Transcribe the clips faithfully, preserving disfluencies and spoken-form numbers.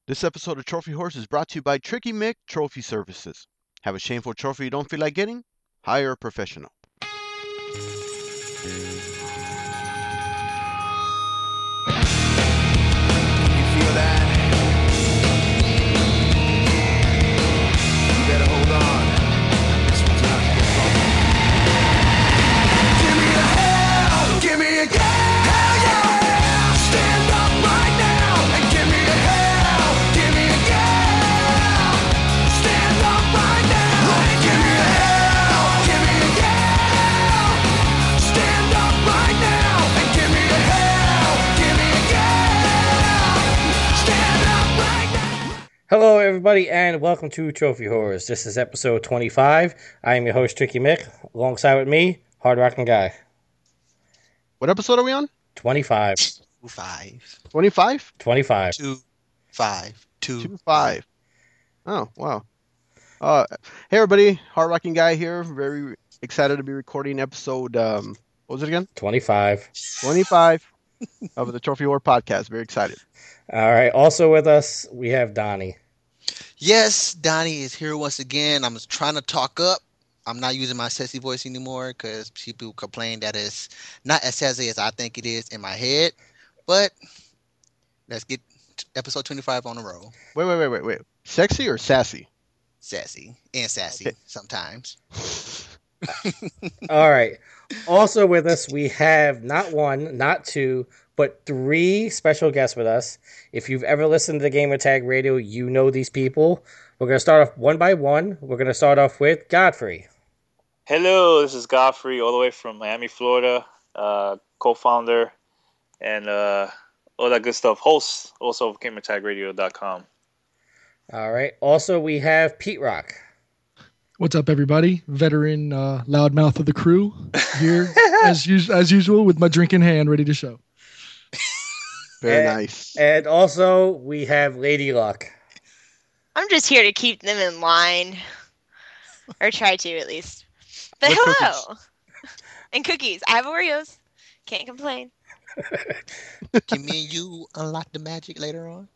This episode of Trophy Horse is brought to you by Tricky Mick Trophy Services. Have a shameful trophy you don't feel like getting? Hire a professional. You feel that? You better hold on. This one's about to get bumpy. Give me a hell, give me a yeah, hell yeah. Stand up right now and give me a hell, give me a yeah. Stand up right now and give me a hell, give me a yeah. Stand up right now and give me a hell, give me a yeah. Stand up right now. Hello, everybody, and welcome to Trophy Horrors. This is episode twenty-five. I am your host, Tricky Mick. Alongside with me, Hard Rockin' Guy. What episode are we on? twenty-five. Two five. twenty-five? twenty-five. Two five. Two, Two five. Oh, wow. Uh, hey, everybody. Hard Rocking Guy here. Very excited to be recording episode, um, what was it again? twenty-five. twenty-five of the Trophy Horror podcast. Very excited. All right. Also with us, we have Donnie. Yes, Donnie is here once again. I'm trying to talk up. I'm not using my sexy voice anymore because people complain that it's not as sexy as I think it is in my head. But let's get t- episode twenty-five on the roll. Wait, wait, wait, wait, wait. Sexy or sassy? Sassy and sassy Okay. sometimes. All right. Also with us, we have not one, not two, but three special guests with us. If you've ever listened to Gamer Tag Radio, you know these people. We're going to start off one by one. We're going to start off with Godfrey. Hello, this is Godfrey, all the way from Miami, Florida, uh, co-founder, and uh, all that good stuff. Host also of gamer tag radio dot com. All right. Also, we have Pete Rock. What's up, everybody? Veteran uh, loudmouth of the crew here, as, us- as usual, with my drink in hand, ready to show. Very And- nice. And also, we have Lady Luck. I'm just here to keep them in line, or try to at least. But With hello, and cookies. I have Oreos. Can't complain. Can me and you unlock the magic later on?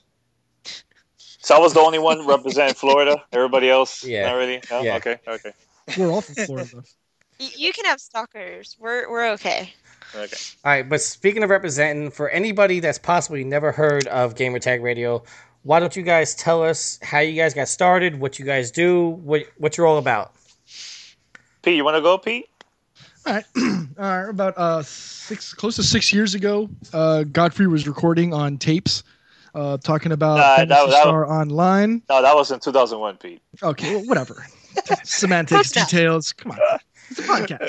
So I was the only one representing Florida. Everybody else, Yeah. not really. No? Yeah. Okay, okay, We're all from Florida. Y- you can have stalkers. We're we're okay. okay. All right, but speaking of representing, for anybody that's possibly never heard of Gamertag Radio, why don't you guys tell us how you guys got started, what you guys do, what what you're all about? Pete, you want to go, Pete? All right. uh, about uh, six, close to six years ago, uh, Godfrey was recording on tapes, uh, talking about Nah, Fantasy that- that- Star Online. No, that was in two thousand one, Pete. Okay, well, whatever. Semantics, Close enough. details. Come on. It's a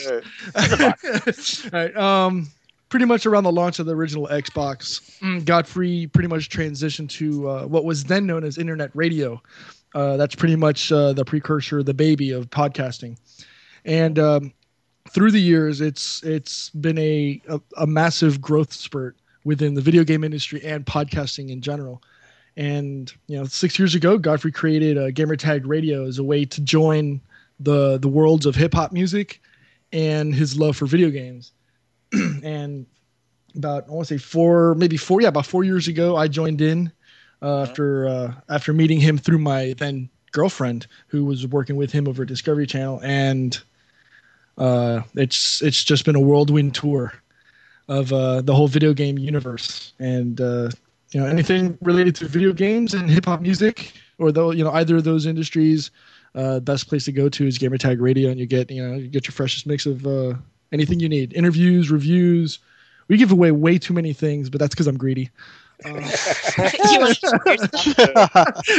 podcast. All right. Um, pretty much around the launch of the original Xbox, mm, Godfrey pretty much transitioned to uh, what was then known as internet radio. Uh, that's pretty much uh, the precursor, the baby of podcasting. And um, through the years, it's it's been a, a a massive growth spurt within the video game industry and podcasting in general. And you know, six years ago, Godfrey created a Gamertag Radio as a way to join the the worlds of hip hop music and his love for video games. And about I want to say four, maybe four, yeah, about four years ago, I joined in uh, after uh, after meeting him through my then girlfriend, who was working with him over at Discovery Channel, and uh, it's it's just been a whirlwind tour of uh, the whole video game universe, and uh, you know, anything related to video games and hip hop music, or though you know either of those industries, uh, best place to go to is Gamertag Radio, and you get you know you get your freshest mix of uh, anything you need: interviews, reviews. We give away way too many things, but that's because I'm greedy. Uh, you want to yourself?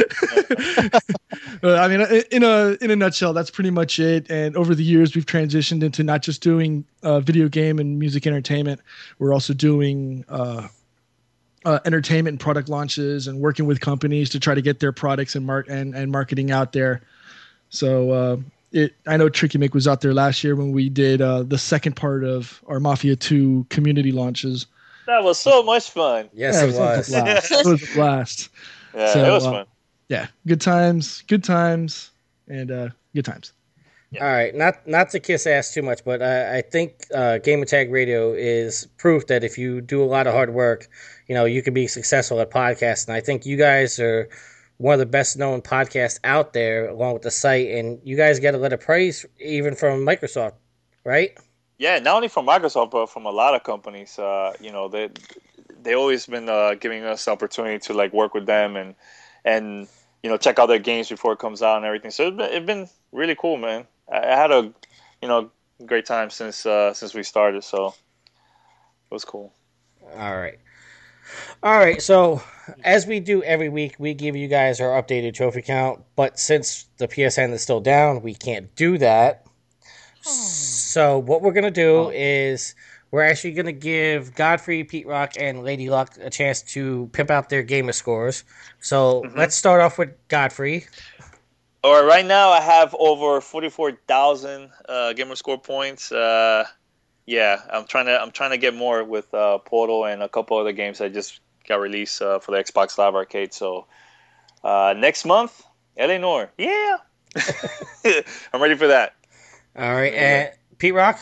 Uh, I mean, i- in a in a nutshell, that's pretty much it. And over the years, we've transitioned into not just doing uh, video game and music entertainment. We're also doing uh, uh, entertainment and product launches, and working with companies to try to get their products and mark and, and marketing out there. So uh, it, I know Tricky Mick was out there last year when we did uh, the second part of our Mafia two community launches. That was so much fun. Yes, Yeah, it was. a blast. It was a blast. Yeah, So, it was uh, fun. Yeah, good times, good times, and uh, good times. All right, not not to kiss ass too much, but I, I think uh, Gamer Tag Radio is proof that if you do a lot of hard work, you know, you can be successful at podcasts. And I think you guys are one of the best known podcasts out there, along with the site. And you guys get a lot of praise even from Microsoft, right? Yeah, not only from Microsoft, but from a lot of companies. Uh, you know, they they always been uh, giving us the opportunity to like work with them and and you know check out their games before it comes out and everything. So it's been, it's been really cool, man. I had a, you know, great time since uh, since we started, so it was cool. All right, all right. So as we do every week, we give you guys our updated trophy count. But since the P S N is still down, we can't do that. So what we're gonna do oh. is we're actually gonna give Godfrey, Pete Rock, and Lady Luck a chance to pimp out their gamer scores. So mm-hmm. let's start off with Godfrey. All right, right now I have over forty-four thousand uh, gamer score points. Uh, yeah, I'm trying to I'm trying to get more with uh, Portal and a couple other games that just got released uh, for the Xbox Live Arcade. So uh, next month, L A Noire. Yeah, I'm ready for that. All right, and Pete Rock.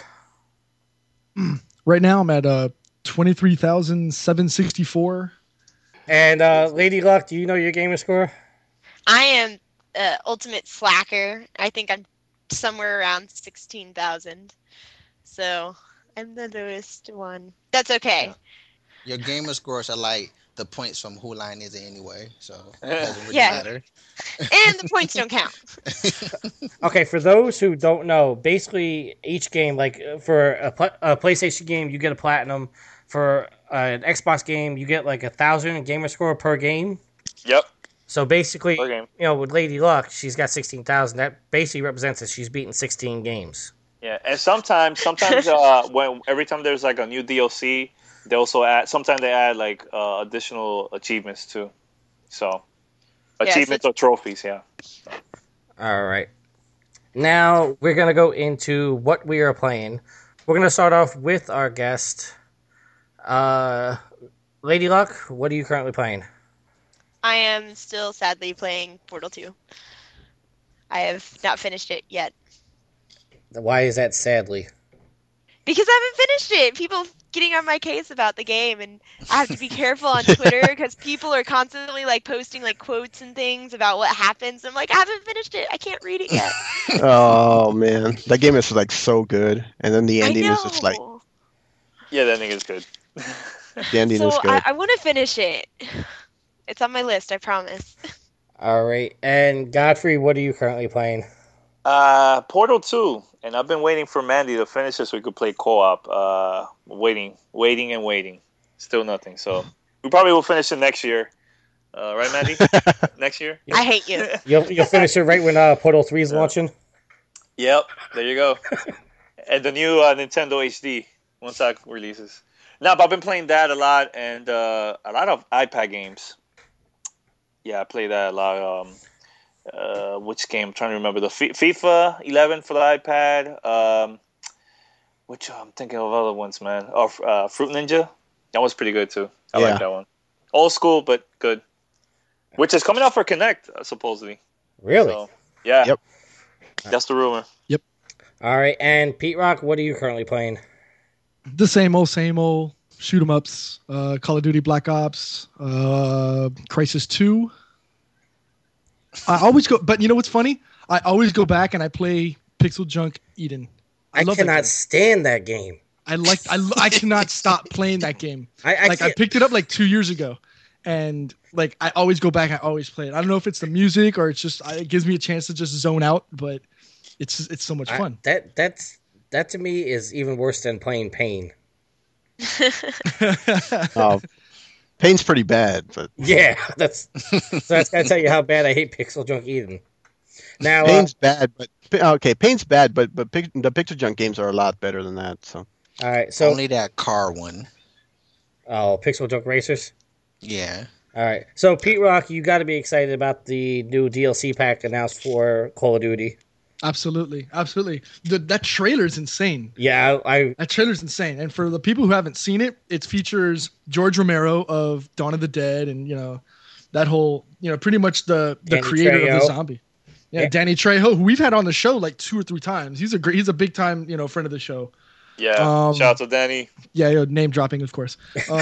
Right now I'm at uh, twenty-three thousand seven hundred sixty-four. And uh, Lady Luck, do you know your gamer score? I am. Uh, ultimate slacker. I think I'm somewhere around sixteen thousand. So I'm the lowest one. That's okay. Your gamer scores are like the points from Who Line Is It Anyway, so it doesn't really yeah. matter. And the points don't count. Okay, for those who don't know, basically each game, like for a, pl- a PlayStation game, you get a platinum. For uh, an Xbox game, you get like a thousand gamer score per game. Yep. So basically, you know, with Lady Luck, she's got sixteen thousand. That basically represents that she's beaten sixteen games. Yeah, and sometimes, sometimes uh, when every time there's like a new D L C, they also add. Sometimes they add like uh, additional achievements too. So Yeah, achievements so- or trophies, yeah. All right. Now we're gonna go into what we are playing. We're gonna start off with our guest, uh, Lady Luck. What are you currently playing? I am still sadly playing Portal two. I have not finished it yet. Why is that sadly? Because I haven't finished it. People getting on my case about the game, and I have to be careful on Twitter because people are constantly like posting like quotes and things about what happens. I'm like, I haven't finished it. I can't read it yet. Oh man, that game is like so good, and then the ending I is just like know. Yeah, that thing is good. the ending So is good. I, I want to finish it. It's on my list, I promise. All right. And Godfrey, what are you currently playing? Uh, Portal two, and I've been waiting for Mandy to finish this so we could play co-op. Uh, waiting, waiting, and waiting. Still nothing. So we probably will finish it next year. Uh, right, Mandy? Next year? I hate you. You'll you'll finish it right when uh, Portal three is Yeah. launching. Yep, there you go. And the new uh, Nintendo H D once that releases. No, but I've been playing that a lot, and uh, a lot of iPad games. Yeah, I play that a lot. Um, uh, which game? I'm trying to remember. The F- FIFA eleven for the iPad. Um, which I'm thinking of other ones, man. Oh, uh, Fruit Ninja. That was pretty good too. I Yeah. like that one. Old school, but good. Which is coming out for Kinect, uh, supposedly. Really? So, yeah. Yep. That's the rumor. All right. And Pete Rock, what are you currently playing? The same old, same old shoot 'em ups. Uh, Call of Duty Black Ops, uh, Crisis two. I always go, but you know what's funny? I always go back and I play Pixel Junk Eden. I, love that cannot game. stand that game. I like. I, I cannot stop playing that game. I, I like I can't- picked it up like two years ago, and like I always go back. I always play it. I don't know if it's the music or it's just it gives me a chance to just zone out, but it's it's so much I- fun. that that's that to me is even worse than playing Pain. Oh, Pain's pretty bad, but Yeah, that's so that's gotta tell you how bad I hate Pixel Junk Eden. Now, uh, Pain's bad, but okay, Pain's bad, but but pic, the Picture Junk games are a lot better than that. So all right, so Only that car one. oh, Pixel Junk Racers. Yeah. All right, so Pete Rock, you got to be excited about the new D L C pack announced for Call of Duty. Absolutely, absolutely. The, that trailer's insane. Yeah, I, I That trailer's insane. And for the people who haven't seen it, it features George Romero of Dawn of the Dead, and you know that whole you know pretty much the the Andy creator Trejo. of the zombie. Yeah, Yeah. Danny Trejo, who we've had on the show like two or three times. He's a great, he's a big time, you know, friend of the show. Yeah. Um, Shout out to Danny. Yeah, you know, name dropping, of course. Um,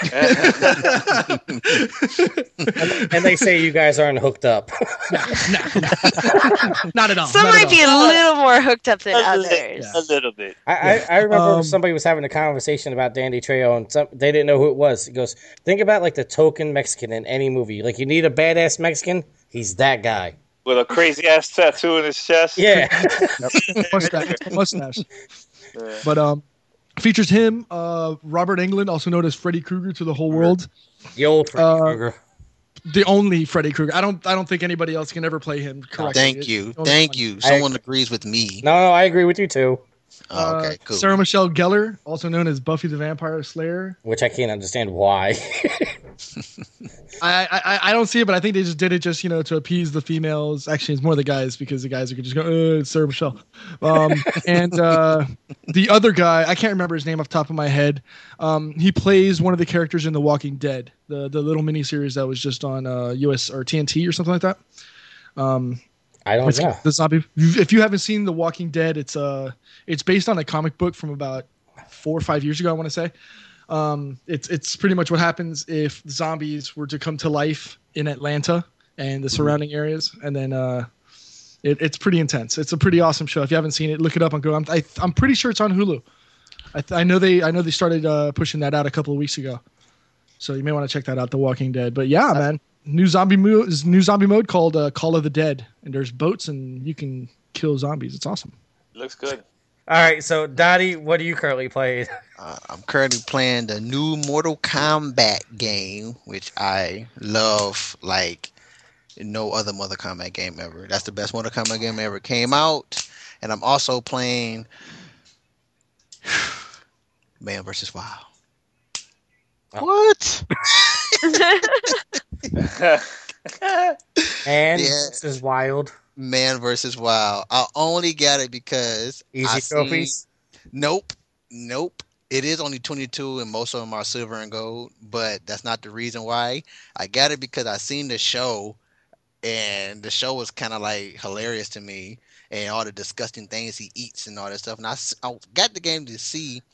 And they say you guys aren't hooked up. nah, nah, nah. Not at all. Some not at might all. be a little more hooked up than a, others. little, a little bit. I, I, I remember Um, somebody was having a conversation about Danny Trejo, and some, they didn't know who it was. He goes, think about like the token Mexican in any movie. Like you need a badass Mexican, he's that guy. With a crazy ass tattoo in his chest. Yeah. mustache, mustache. Yeah. But um, features him, uh, Robert Englund, also known as Freddy Krueger to the whole world. The old Freddy Uh, Krueger. The only Freddy Krueger. I don't. I don't think anybody else can ever play him correctly. Thank It's you. the only Thank one. you. I Someone agree. agrees with me. No, no, I agree with you too. Oh, okay, Uh, cool. Sarah Michelle Gellar, also known as Buffy the Vampire Slayer. Which I can't understand why. I, I I don't see it, but I think they just did it just you know to appease the females. Actually, it's more the guys because the guys are just go, oh, it's Sarah Michelle. Um, and uh, the other guy, I can't remember his name off the top of my head. Um, he plays one of the characters in The Walking Dead, the the little miniseries that was just on uh, U S or T N T or something like that. Um, I don't It's know. the zombie. If you haven't seen The Walking Dead, it's uh it's based on a comic book from about four or five years ago. I want to say. Um, it's it's pretty much what happens if zombies were to come to life in Atlanta and the surrounding areas, and then uh, it, it's pretty intense. It's a pretty awesome show. If you haven't seen it, look it up on Go. I'm I, I'm pretty sure it's on Hulu. I, th- I know they I know they started uh, pushing that out a couple of weeks ago, so you may want to check that out. The Walking Dead. But yeah, man, new zombie mo- is new zombie mode called uh, Call of the Dead, and there's boats and you can kill zombies. It's awesome. Looks good. All right, so Dottie, what are you currently playing? Uh, I'm currently playing the new Mortal Kombat game, which I love like no other Mortal Kombat game ever. That's the best Mortal Kombat game ever came out. And I'm also playing Man versus. Wild. What? And Yeah. this is wild. Man versus. Wild. I only got it because Easy I trophies. Seen, nope, nope. It is only twenty-two, and most of them are silver and gold. But that's not the reason why. I got it because I seen the show, and the show was kind of like hilarious to me, and all the disgusting things he eats and all that stuff. And I, s- I got the game to see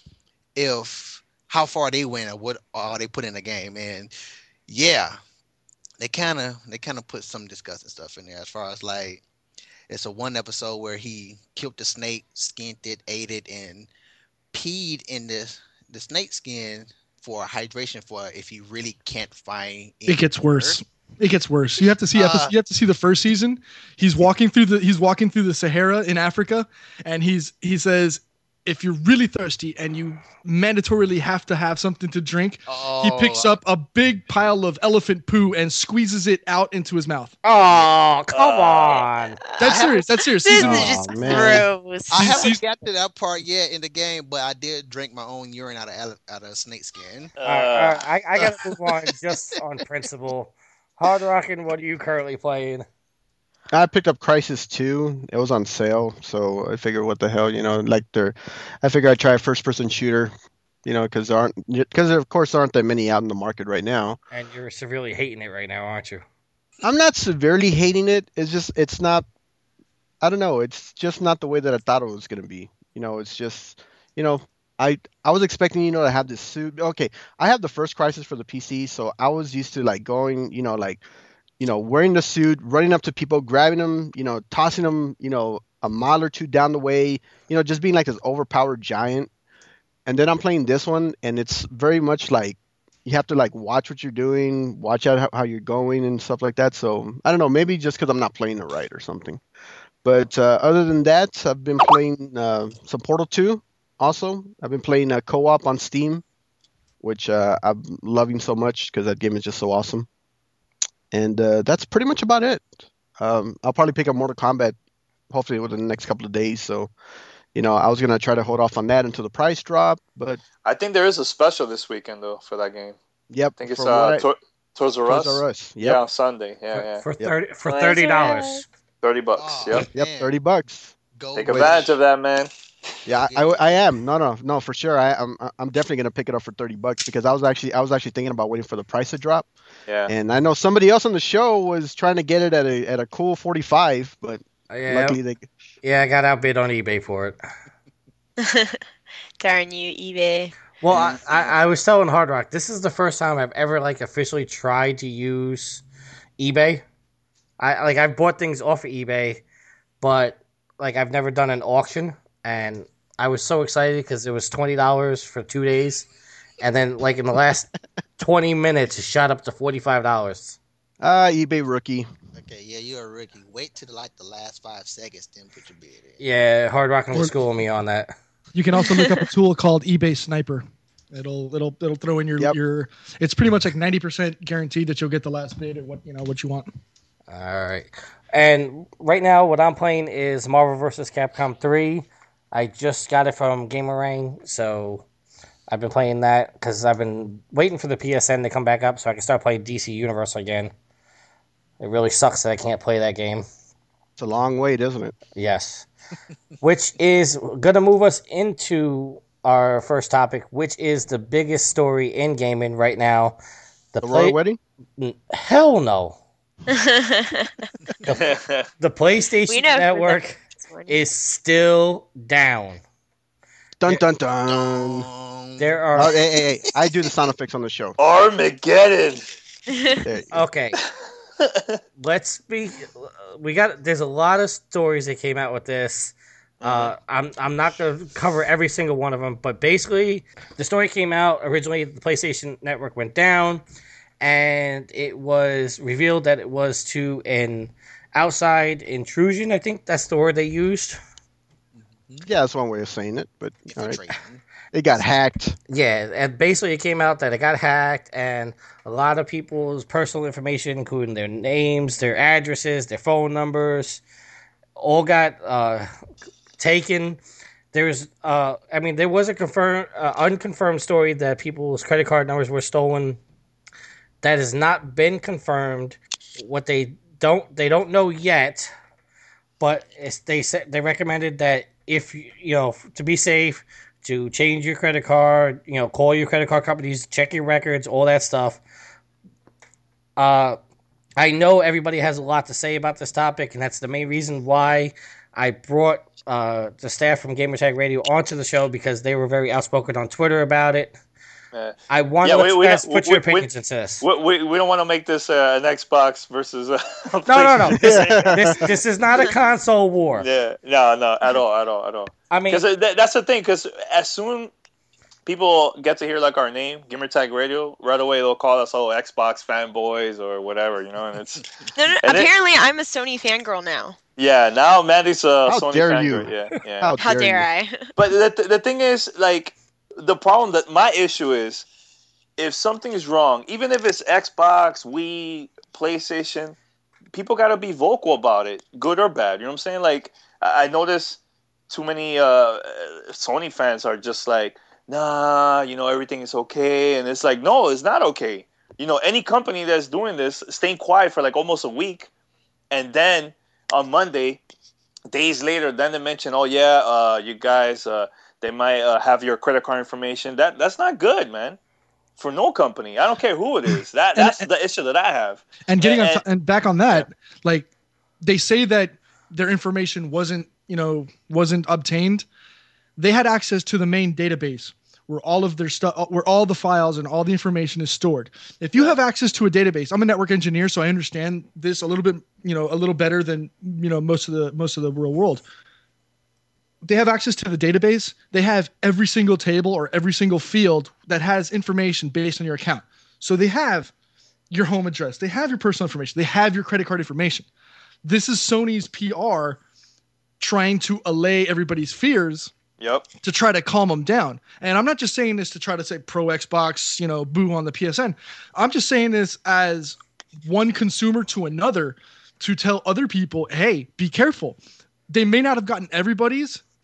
if how far they went or what all they put in the game, and yeah, they kind of they kind of put some disgusting stuff in there as far as like it's a one episode where he killed the snake, skinned it, ate it, and peed in the the snake skin for hydration for if he really can't find. any It gets water. worse. It gets worse. You have to see. Uh, episode, you have to see the first season. He's walking through the. He's walking through the Sahara in Africa, and he's he says, if you're really thirsty and you mandatorily have to have something to drink, Oh, he picks up a big pile of elephant poo and squeezes it out into his mouth. Oh, come Uh, on. That's I serious. That's serious. This Season is Oh, just man. gross. I Season- haven't season- got to that part yet in the game, but I did drink my own urine out of ele- out of snake skin. Uh, All right, all right, I, I gotta move on just on principle. Hard Rockin', what are you currently playing? I picked up Crisis two. It was on sale, so I figured, what the hell, you know, like they're. I figured I'd try a first-person shooter, you know, because there aren't, because of course there aren't that many out in the market right now. And you're severely hating it right now, aren't you? I'm not severely hating it. It's just, it's not. I don't know. It's just not the way that I thought it was gonna be. You know, it's just, you know, I I was expecting, you know, to have this suit. Okay, I have the first Crisis for the P C, so I was used to like going, you know, like. you know, wearing the suit, running up to people, grabbing them, you know, tossing them, you know, a mile or two down the way, you know, just being like this overpowered giant. And then I'm playing this one, and it's very much like you have to like watch what you're doing, watch out how, how you're going and stuff like that. So I don't know, maybe just because I'm not playing it right or something. But uh, other than that, I've been playing uh, some Portal two. Also, I've been playing uh, co-op on Steam, which uh, I'm loving so much because that game is just so awesome. And uh, that's pretty much about it. Um, I'll probably pick up Mortal Kombat hopefully within the next couple of days. So, you know, I was going to try to hold off on that until the price drop. But, I think there is a special this weekend though for that game. yep. I think it's from uh, what I- Tor- Toys R Us. Toys R Us. Yeah, Yep. on Sunday. Yeah, yeah. For Yep. thirty for Toys thirty R dollars. Us. Thirty bucks. Oh, Yep. Yep. man. thirty bucks. Go Take with advantage it. of that, man. Yeah, I, I, I am. No, no, no, for sure. I, I'm I'm definitely gonna pick it up for thirty bucks because I was actually I was actually thinking about waiting for the price to drop. Yeah. And I know somebody else on the show was trying to get it at a at a cool forty-five, but Yeah, luckily they. yeah, I got outbid on eBay for it. Darn you, eBay. Well, I, I, I was telling Hard Rock, this is the first time I've ever like officially tried to use eBay. I like I've bought things off of eBay, but like I've never done an auction, and I was so excited because it was twenty dollars for two days, and then like in the last twenty minutes, it shot up to forty five dollars. Ah, eBay rookie. Okay, yeah, you're a rookie. Wait till like the last five seconds, then put your bid in. Yeah, Hard Rock will Or- school me on that. You can also look up a tool called eBay Sniper. It'll it'll it'll throw in your Yep. your. It's pretty much like ninety percent guaranteed that you'll get the last bid at what you know what you want. All right. And right now, what I'm playing is Marvel versus. Capcom three. I just got it from Gamerang, so I've been playing that because I've been waiting for the P S N to come back up so I can start playing D C Universe again. It really sucks that I can't play that game. It's a long wait, isn't it? Yes. Which is going to move us into our first topic, which is the biggest story in gaming right now. The, The play- royal wedding. Hell no. The PlayStation We know who Network is still down. Dun dun dun. Um, There are Oh, hey, hey, hey! I do the sound effects on the show. Armageddon. There you go. okay. Let's be. We got. There's a lot of stories that came out with this. Uh, I'm I'm not going to cover every single one of them, but basically, the story came out originally. The PlayStation Network went down, and it was revealed that it was to an outside intrusion. I think that's the word they used. Yeah, that's one way of saying it. But all right, infiltrating. it got hacked. Yeah, and basically it came out that it got hacked, and a lot of people's personal information, including their names, their addresses, their phone numbers, all got uh, taken. There's, uh, I mean, there was a confirmed, uh, unconfirmed story that people's credit card numbers were stolen. That has not been confirmed. What they don't, they don't know yet, but it's, they said they recommended that if you you know to be safe, to change your credit card, you know, call your credit card companies, check your records, all that stuff. Uh, I know everybody has a lot to say about this topic, and that's the main reason why I brought uh, the staff from Gamertag Radio onto the show, because they were very outspoken on Twitter about it. Yeah. I want Yeah, to we- let you we guys don't- put we- your we- opinions into this. We, we, we don't want to make this uh, an Xbox versus. Uh, No, no, no. PlayStation. This, this, this is not a console war. Yeah, no, no, at all, at all, at all. I mean, Because th- that's the thing. Because as soon people get to hear like our name, Gamertag Radio, right away they'll call us all Xbox fanboys or whatever, you know. And it's No, no, And it- apparently, I'm a Sony fangirl now. yeah. Now Mandy's a How Sony dare fangirl, you. Yeah, yeah. How, How dare dare you. I? But the, the thing is, like, the problem that my issue is, if something is wrong, even if it's Xbox, Wii, PlayStation, people got to be vocal about it, good or bad. You know what I'm saying? Like, I I notice too many uh, Sony fans are just like, nah, you know, everything is okay. And it's like, no, it's not okay. You know, any company that's doing this, staying quiet for like almost a week, and then on Monday, days later, then they mention, oh, yeah, uh, you guys, uh, they might uh, have your credit card information. That That's not good, man. For no company. I don't care who it is. That And- That's the issue that I have. And getting on And- t- and back on that, like they say that their information wasn't, you know, wasn't obtained. They had access to the main database where all of their stuff, where all the files and all the information is stored. If you have access to a database, I'm a network engineer, so I understand this a little bit, you know, a little better than you know most of the most of the real world. They have access to the database. They have every single table or every single field that has information based on your account. So they have your home address. They have your personal information. They have your credit card information. This is Sony's P R trying to allay everybody's fears Yep. to try to calm them down. And I'm not just saying this to try to say pro Xbox, you know, boo on the P S N. I'm just saying this as one consumer to another to tell other people, hey, be careful. They may not have gotten everybody's, but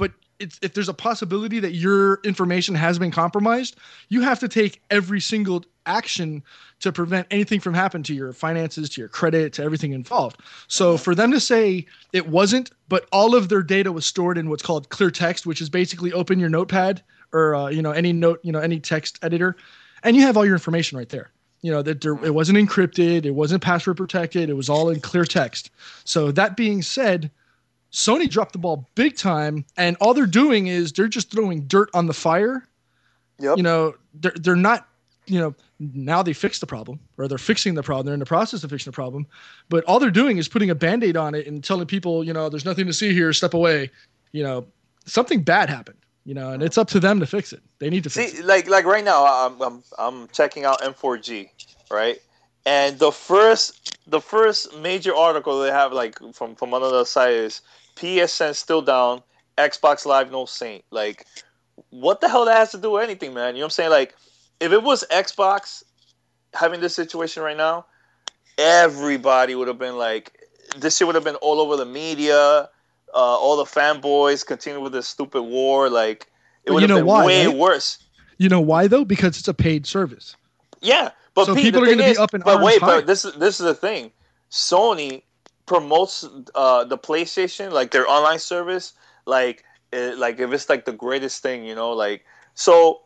it's, if there's a possibility that your information has been compromised, you have to take every single action to prevent anything from happening to your finances, to your credit, to everything involved. So for them to say it wasn't, but all of their data was stored in what's called clear text, which is basically open your notepad or uh, you know any note, you know any text editor, and you have all your information right there. You know that there, it wasn't encrypted, it wasn't password protected, it was all in clear text. So that being said, Sony dropped the ball big time, and all they're doing is they're just throwing dirt on the fire. Yep. You know, they're they're not, you know, now they fixed the problem, or they're fixing the problem. They're in the process of fixing the problem, but all they're doing is putting a Band-Aid on it and telling people, you know, there's nothing to see here, step away. You know, something bad happened, you know, and it's up to them to fix it. They need to fix See, it. like like right now, I'm I'm I'm checking out M four G, right? And the first the first major article they have like from from another site is P S N still down, Xbox Live no saint. Like, what the hell that has to do with anything, man? You know what I'm saying? Like, if it was Xbox having this situation right now, everybody would have been like, this shit would have been all over the media. Uh, all the fanboys continue with this stupid war. Like, it But would you have know been why, way right? worse. You know why though? Because it's a paid service. Yeah, but So Pete, people the are thing gonna be is, up in but arms wait, high. but this is this is the thing. Sony promotes uh, the PlayStation, like their online service, like uh, like if it's like the greatest thing, you know, like so.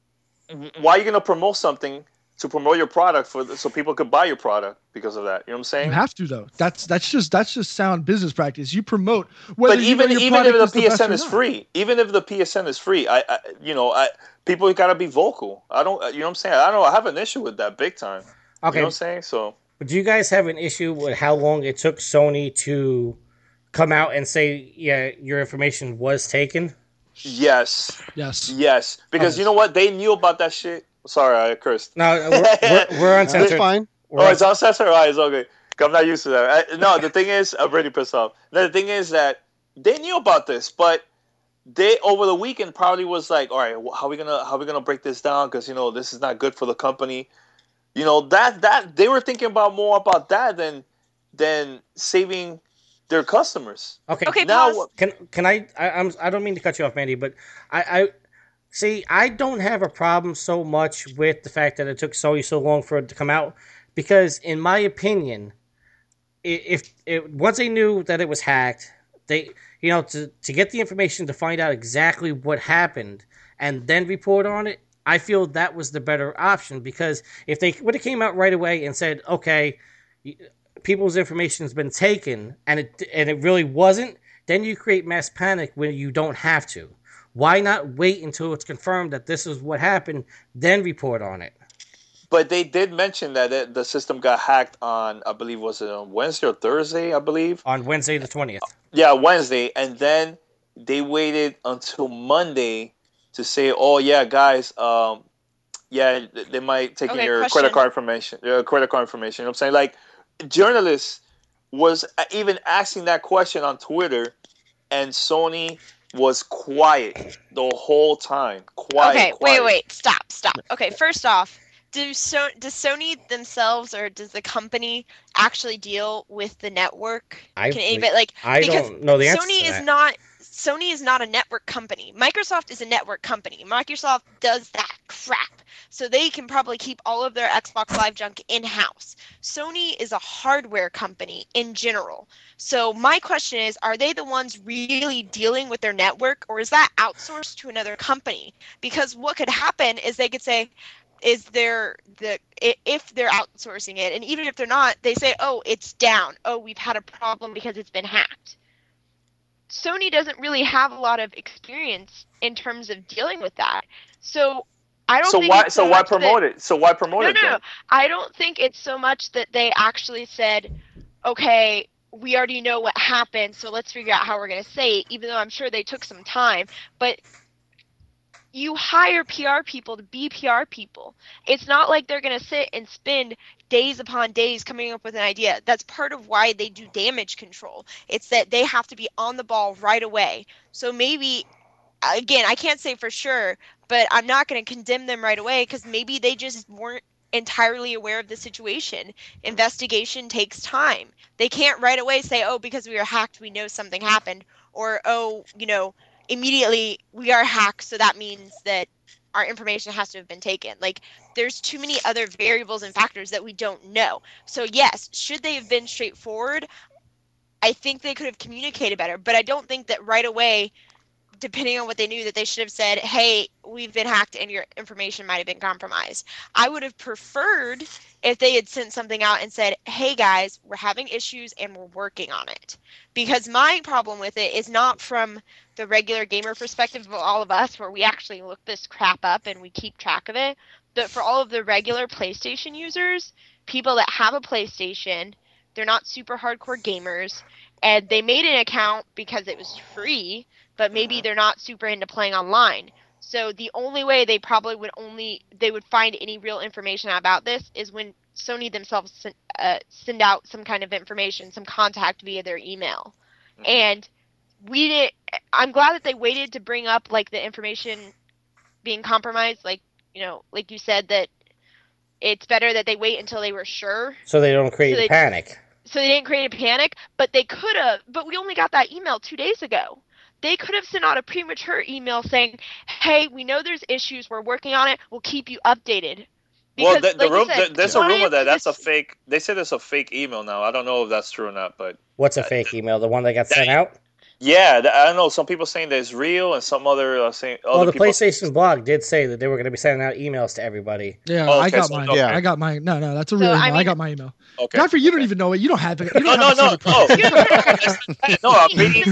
Why are you gonna promote something to promote your product for so people could buy your product because of that? You know what I'm saying? You have to though. That's that's just that's just sound business practice. You promote whether But you know even your even if product the is the best P S N or is not. free, even if the P S N is free, I, I you know I people gotta be vocal. I don't, you know what I'm saying? I don't I have an issue with that big time. You Okay, know what I'm saying? So. but do you guys have an issue with how long it took Sony to come out and say, yeah, your information was taken? Yes. Yes. Yes. Because Yes. you know what? They knew about that shit. Sorry, I cursed. No, we're, we're, we're That's uncensored. fine. We're Oh, it's uncen- uncensored? Alright, it's okay. 'Cause I'm not used to that. I, no, the thing is, I'm pretty pissed off. No, the thing is that they knew about this, but they over the weekend probably was like, all right, how are we gonna how are we gonna break this down? Because you know this is not good for the company. You know that that they were thinking about more about that than than saving their customers. Okay, Okay, Now, pause. Can can I, I? I'm. I don't mean to cut you off, Mandy, but I, I see. I don't have a problem so much with the fact that it took Sony so long for it to come out, because in my opinion, i- if it once they knew that it was hacked, they you know to to get the information to find out exactly what happened and then report on it. I feel that was the better option, because if they would have came out right away and said, okay, people's information has been taken, and it and it really wasn't, then you create mass panic when you don't have to. Why not wait until it's confirmed that this is what happened, then report on it? but they did mention that it, the system got hacked on, I believe, was it on Wednesday or Thursday? I believe. On Wednesday the twentieth. Yeah, Wednesday, and then they waited until Monday to say, "Oh yeah, guys, um, yeah, they might take in Okay, your question. credit card information, your credit card information." You know what I'm saying? Like, journalists was even asking that question on Twitter, and Sony was quiet the whole time. Quiet. Okay, quiet. wait, wait, stop, stop. Okay, first off, do so does Sony themselves or does the company actually deal with the network? I Can anybody like I because don't know the answer Sony to is that. not Sony is not a network company. Microsoft is a network company. Microsoft does that crap. So they can probably keep all of their Xbox Live junk in-house. Sony is a hardware company in general. So my question is, are they the ones really dealing with their network, or is that outsourced to another company? Because what could happen is they could say, is there the i- if they're outsourcing it, and even if they're not, they say, oh, it's down. Oh, we've had a problem because it's been hacked. Sony doesn't really have a lot of experience in terms of dealing with that. So I don't So think why? it's So so why much that- promote it? So why promote no, it no, then? no. I don't think it's so much that they actually said, okay, we already know what happened, so let's figure out how we're going to say it, even though I'm sure they took some time. But you hire P R people to be P R people. It's not like they're going to sit and spend days upon days coming up with an idea. That's part of why they do damage control. It's that they have to be on the ball right away. So maybe, again, I can't say for sure, but I'm not going to condemn them right away because maybe they just weren't entirely aware of the situation. Investigation takes time. They can't right away say, oh, because we were hacked, we know something happened. Or, oh, you know, immediately we are hacked, so that means that our information has to have been taken. Like, there's too many other variables and factors that we don't know. So yes, should they have been straightforward? I think they could have communicated better, but I don't think that right away, depending on what they knew, that they should have said, hey, we've been hacked and your information might have been compromised. I would have preferred if they had sent something out and said, hey guys, we're having issues and we're working on it. Because my problem with it is not from the regular gamer perspective of all of us, where we actually look this crap up and we keep track of it, but for all of the regular PlayStation users, people that have a PlayStation, they're not super hardcore gamers, and they made an account because it was free, but maybe they're not super into playing online. So the only way they probably would only they would find any real information about this is when Sony themselves send, uh, send out some kind of information, some contact via their email. Mm-hmm. And we did. I'm glad that they waited to bring up like the information being compromised. Like, you know, like you said, that it's better that they wait until they were sure, So they don't create So they- panic. so they didn't create a panic. But they could have. But we only got that email two days ago. They could have sent out a premature email saying, hey, we know there's issues. We're working on it. We'll keep you updated. Well, Because, the, the like you room, said, the, there's a clients rumor that that's a just- fake. They said it's a fake email now. I don't know if that's true or not, but What's a fake email? The one that got that- sent out? yeah, th- I don't know. Some people saying that it's real, and some other uh, saying. Well, other the people- PlayStation blog did say that they were going to be sending out emails to everybody. Yeah, Oh, I okay, got so mine. no- Yeah. I got mine. No, no, that's a So, real I email. I, mean- got my email. Okay. Godfrey, you don't okay. even know it. You don't have it. You No, don't no, have no, a private no. no, I'm reading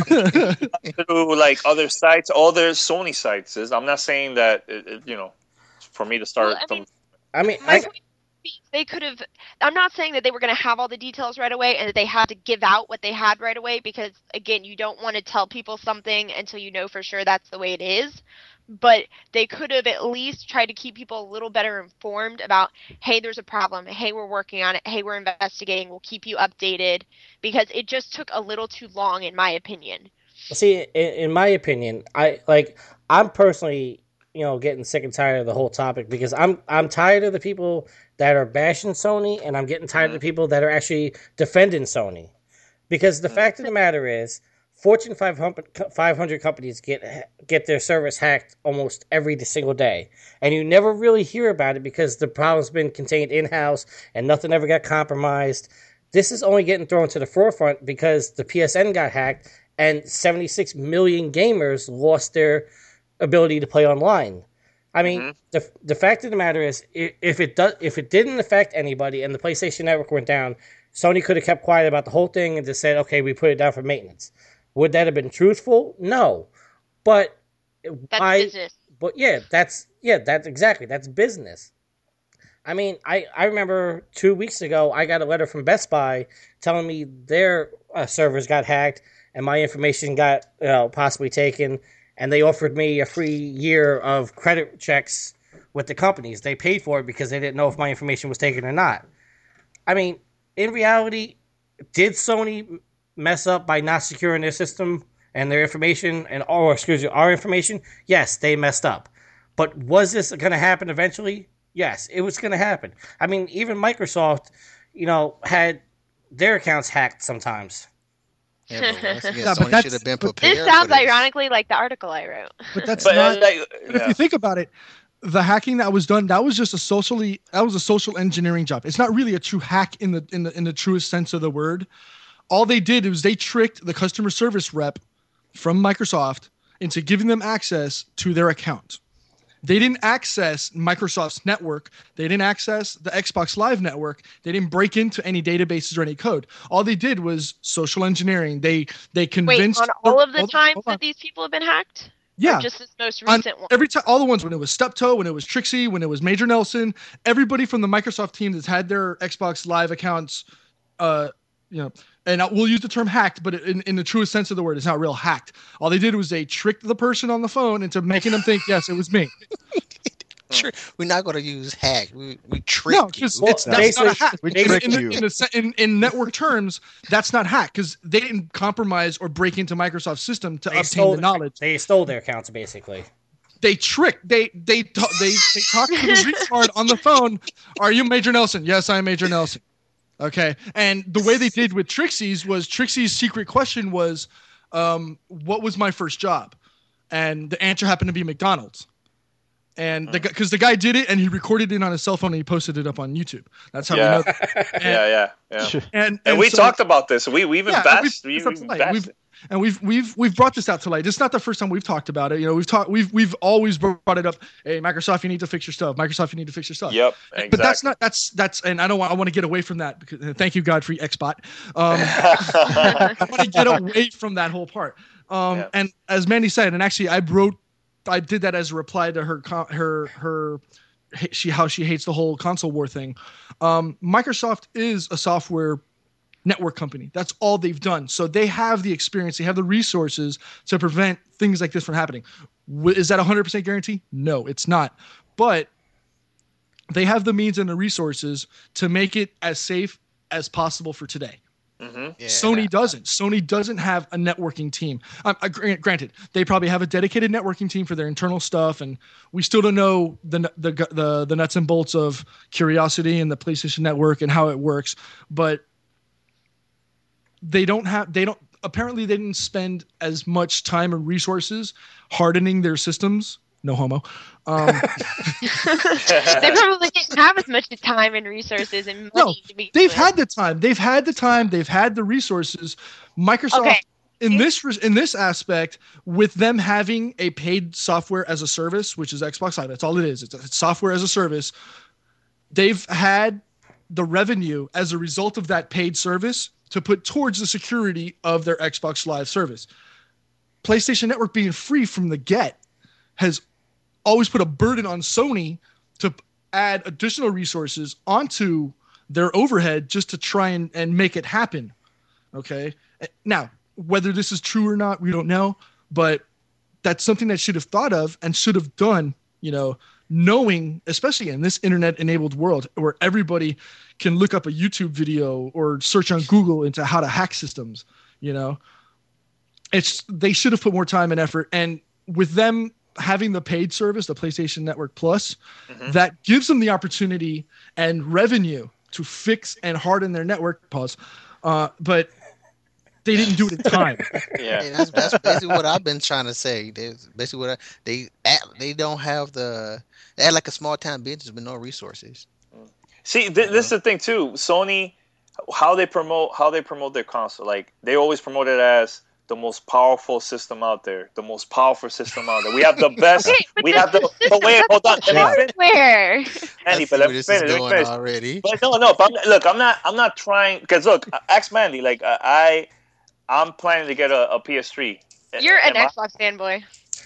through like other sites, other Sony sites. Is- I'm not saying that it, it, you know, for me to start Well, I from. mean, I mean, My I, point is, they could have. I'm not saying that they were going to have all the details right away and that they had to give out what they had right away, because again, you don't want to tell people something until you know for sure that's the way it is. But they could have at least tried to keep people a little better informed about, hey, there's a problem. Hey, we're working on it. Hey, we're investigating. We'll keep you updated, because it just took a little too long, in my opinion. see, in, in my opinion, I like. I'm personally, you know, getting sick and tired of the whole topic, because I'm I'm tired of the people that are bashing Sony, and I'm getting tired of the people that are actually defending Sony. Because the fact of the matter is, Fortune five hundred, five hundred companies get get their service hacked almost every single day, and you never really hear about it because the problem's been contained in house and nothing ever got compromised. This is only getting thrown to the forefront because the P S N got hacked and seventy-six million gamers lost their ability to play online. I mean, Mhm. the the fact of the matter is, i- if it does, if it didn't affect anybody and the PlayStation Network went down, Sony could have kept quiet about the whole thing and just said, "Okay, we put it down for maintenance." Would that have been truthful? No, but That's why? business. But yeah, that's yeah, that's exactly that's business. I mean, I, I remember two weeks ago I got a letter from Best Buy telling me their uh, servers got hacked and my information got you know, possibly taken, and they offered me a free year of credit checks with the companies. They paid for it because they didn't know if my information was taken or not. I mean, in reality, did Sony mess up by not securing their system and their information and or excuse me, our information? Yes, they messed up. But was this going to happen eventually? Yes, it was going to happen. I mean, even Microsoft, you know, had their accounts hacked sometimes. Yeah, but once again, Yeah, but Sony that's- should have been but- prepared. This for sounds this. ironically like the article I wrote. But that's But uh, not. like, But if yeah. you think about it, the hacking that was done, that was just a socially that was a social engineering job. It's not really a true hack in the in the in the truest sense of the word. All they did was they tricked the customer service rep from Microsoft into giving them access to their account. They didn't access Microsoft's network. They didn't access the Xbox Live network. They didn't break into any databases or any code. All they did was social engineering. They they Wait, convinced on all of the hold on, times hold on. that these people have been hacked? Yeah. Or just this most On recent one? every time, all the ones when it was Steptoe, when it was Trixie, when it was Major Nelson, everybody from the Microsoft team that's had their Xbox Live accounts, uh, you know, and I- we'll use the term hacked, but in, in the truest sense of the word, it's not real hacked. All they did was they tricked the person on the phone into making them think, yes, it was me. Tri- We're not going to use hack. We we trick No, you. because Well, it's that's not a hack. we In, tricked in, the- you. in, the se- in, in network terms, that's not hack because they didn't compromise or break into Microsoft's system to They obtain stole the knowledge. They stole their accounts basically. They tricked. They they ta- they they talked to the retard on the phone. Are you Major Nelson? Yes, I'm Major Nelson. Okay, and the way they did with Trixie's was Trixie's secret question was, um, "What was my first job?" and the answer happened to be McDonald's. And the because the guy did it and he recorded it on his cell phone and he posted it up on YouTube. That's how Yeah. we know. That. And, Yeah, yeah, yeah. And, And, and we so- talked about this. We we even Yeah, bashed. we've- We, it's we up to light. bashed We've- it. and we've we've we've brought this out to light. It's not the first time we've talked about it. You know, we've talked we've we've always brought it up. Hey, Microsoft, you need to fix your stuff. Microsoft, you need to fix your stuff. Yep, exactly. But that's not that's that's and I don't want I want to get away from that because uh, thank you Godfrey Xbot. Um, I want to get away from that whole part. Um, Yeah. And as Mandy said, and actually I wrote, I did that as a reply to her co- her her she how she hates the whole console war thing. Um, Microsoft is a software network company. That's all they've done. So they have the experience, they have the resources to prevent things like this from happening. W- Is that a one hundred percent guarantee? No, it's not. But they have the means and the resources to make it as safe as possible for today. hmm Yeah. Sony doesn't. Sony doesn't have a networking team. Um, uh, gr- granted, they probably have a dedicated networking team for their internal stuff, and we still don't know the the the, the nuts and bolts of Curiosity and the PlayStation Network and how it works. But they don't have. They don't. Apparently, they didn't spend as much time and resources hardening their systems. No homo. Um, They probably didn't have as much time and resources and No, money to be. they've doing. had the time. They've had the time. They've had the resources. Microsoft, Okay. in this res- in this aspect, with them having a paid software as a service, which is Xbox Live, that's all it is. It's, it's software as a service. They've had the revenue as a result of that paid service to put towards the security of their Xbox Live service. PlayStation Network being free from the get has always put a burden on Sony to add additional resources onto their overhead just to try and, and make it happen. Okay. Now, whether this is true or not, we don't know, but that's something that should have thought of and should have done, you know, knowing, especially in this internet enabled world where everybody can look up a YouTube video or search on Google into how to hack systems, you know, it's, they should have put more time and effort. And with them having the paid service, the PlayStation Network Plus, Mhm. that gives them the opportunity and revenue to fix and harden their network. Pause. Uh, but they didn't do it in time. Yeah. Hey, that's, that's basically what I've been trying to say. That's basically what I, they act, they don't have the they act like a small town business with no resources. See, th- this is the thing too. Sony, how they promote how they promote their console, like they always promote it as the most powerful system out there, the most powerful system out there. We have the best. Okay, but we this have the. is the But wait, hold on. Let me finish, hardware. Andy. I see But where let me this finish. is Let me going finish. already. But no, no. But I'm, look, I'm not. I'm not trying. Because look, ask Mandy. Like I, I'm planning to get a, a P S three. You're an Am I- Xbox fanboy.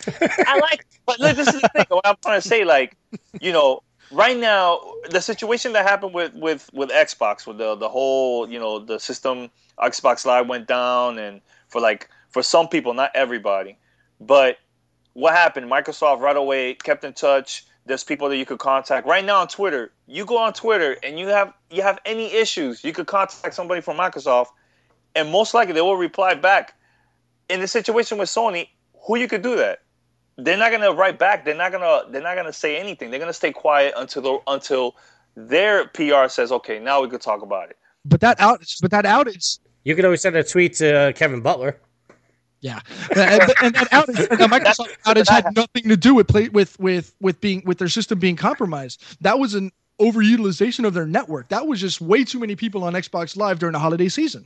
I like, but look, this is the thing. What I'm trying to say, like, you know, right now, the situation that happened with with with Xbox, with the the whole, you know, the system, Xbox Live went down, and for like for some people, not everybody, but what happened? Microsoft right away kept in touch. There's people that you could contact right now on Twitter. You go on Twitter and you have you have any issues, you could contact somebody from Microsoft, and most likely they will reply back. In the situation with Sony, who you could do that? They're not gonna write back. They're not gonna. They're not gonna say anything. They're gonna stay quiet until the, until their P R says, "Okay, now we could talk about it." But that outage, but that outage, You could always send a tweet to uh, Kevin Butler. yeah, and, and that outage, and the Microsoft outage had nothing to do with play with with with being with their system being compromised. That was an overutilization of their network. That was just way too many people on Xbox Live during the holiday season.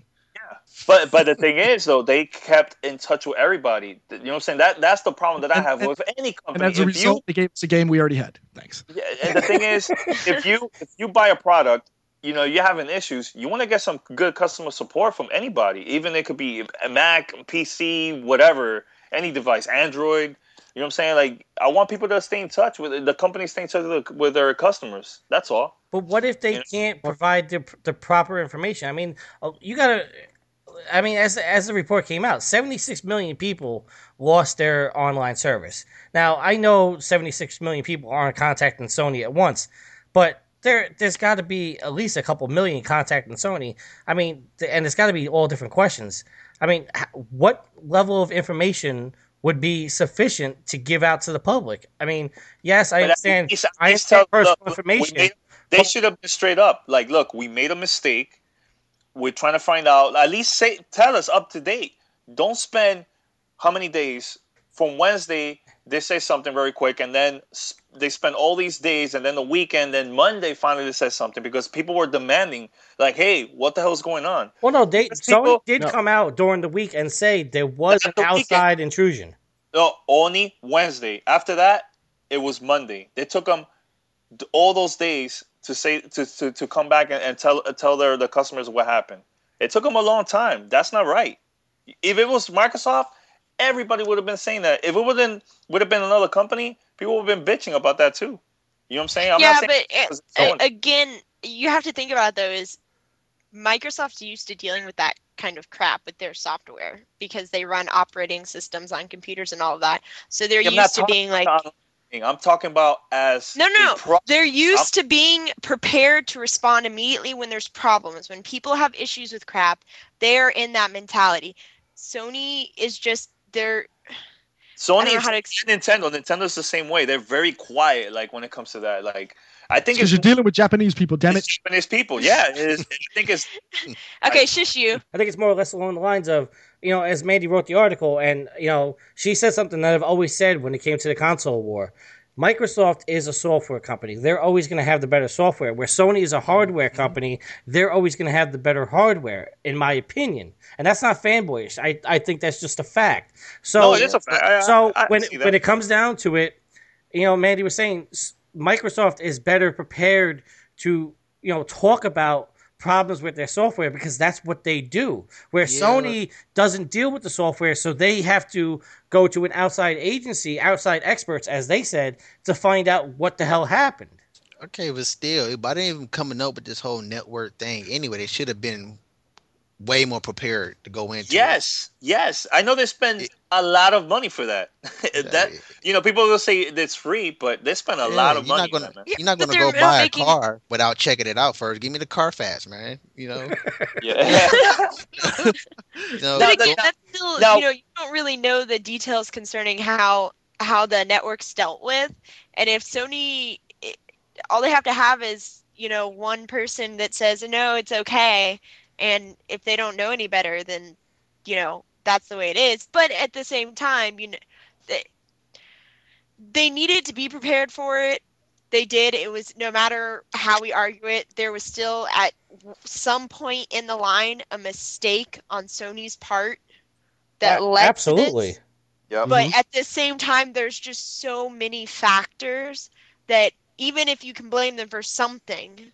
But but the thing is, though, they kept in touch with everybody. You know what I'm saying? That that's the problem that I And- have and- with any And company. as a If result, they gave us a game we already had. Thanks. you, yeah, and the thing is, if you if you buy a product, you know you're having issues. You want to get some good customer support from anybody, even it could be a Mac, P C, whatever, any device, Android. You know what I'm saying? Like, I want people to stay in touch with the company, stay in touch with, with their customers. That's all. But what if they Yeah. can't provide the, the proper information? I mean, uh, you gotta. I mean, as as the report came out, seventy-six million people lost their online service. Now, I know seventy-six million people aren't contacting Sony at once, but there there's got to be at least a couple million contacting Sony. I mean, th- and it's got to be all different questions. I mean, h- what level of information would be sufficient to give out to the public? I mean, yes, I But at understand. least- at I least understand tell- personal look, we information. made- they should have been straight up. Like, look, we made a mistake. We're trying to find out. At least say, tell us up to date. Don't spend how many days from Wednesday they say something very quick, and then s- they spend all these days, and then the weekend, then Monday finally they says something because people were demanding, like, "Hey, what the hell's going on?" Well, no, they Because Sony people, did No. come out during the week and say there was That's an the weekend. outside intrusion. no, only Wednesday. After that, it was Monday. They took them all those days to say to, to, to come back and, and tell tell their the customers what happened. It took them a long time. That's not right. If it was Microsoft, everybody would have been saying that. If it would have would have been another company, people would have been bitching about that too. You know what I'm saying? I'm yeah, not saying but because uh, someone. again, you have to think about it, though, is Microsoft's used to dealing with that kind of crap with their software because they run operating systems on computers and all of that. So they're I'm not used to talking being like, about online. I'm talking about as no, a no, pro- they're I'm- used to being prepared to respond immediately when there's problems. When people have issues with crap, they're in that mentality. Sony is just, they're, I Sony don't know is how to ex- Nintendo. Nintendo's the same way. They're very quiet. Like when it comes to that. Like I think Because it's you're dealing with Japanese people, damn it. it's Japanese people. Yeah, it is. I think it's Okay, shush you. I think it's more or less along the lines of, you know, as Mandy wrote the article, and, you know, she said something that I've always said when it came to the console war. Microsoft is a software company. They're always going to have the better software. Where Sony is a hardware company, they're always going to have the better hardware, in my opinion. And that's not fanboyish. I, I think that's just a fact. So, no, it is a fact. I- I- so I when see that. when it comes down to it, you know, Mandy was saying s- Microsoft is better prepared to, you know, talk about problems with their software because that's what they do. Where Yeah. Sony doesn't deal with the software, so they have to go to an outside agency, outside experts, as they said, to find out what the hell happened. Okay, but still, by them even coming up with this whole network thing, anyway, they should have been way more prepared to go into it. Yes, yes. I know they spend It- a lot of money for that. that Yeah. you know, people will say it's free, but they spend a Yeah, lot of you're money. not gonna on that, man. Yeah, you're not but gonna they're go not buy making- a car without checking it out first. Give me the Carfax, man. You know, Yeah. you know, Now But the- again, that's still, now- you know, you don't really know the details concerning how how the network's dealt with, and if Sony, it- all they have to have is, you know, one person that says no, it's okay, and if they don't know any better, then, you know, that's the way it is. But at the same time, you know, they, they needed to be prepared for it. They did. It was, no matter how we argue it, there was still at some point in the line a mistake on Sony's part that A- led absolutely. to this. Yep. But Mhm. at the same time, there's just so many factors that even if you can blame them for something,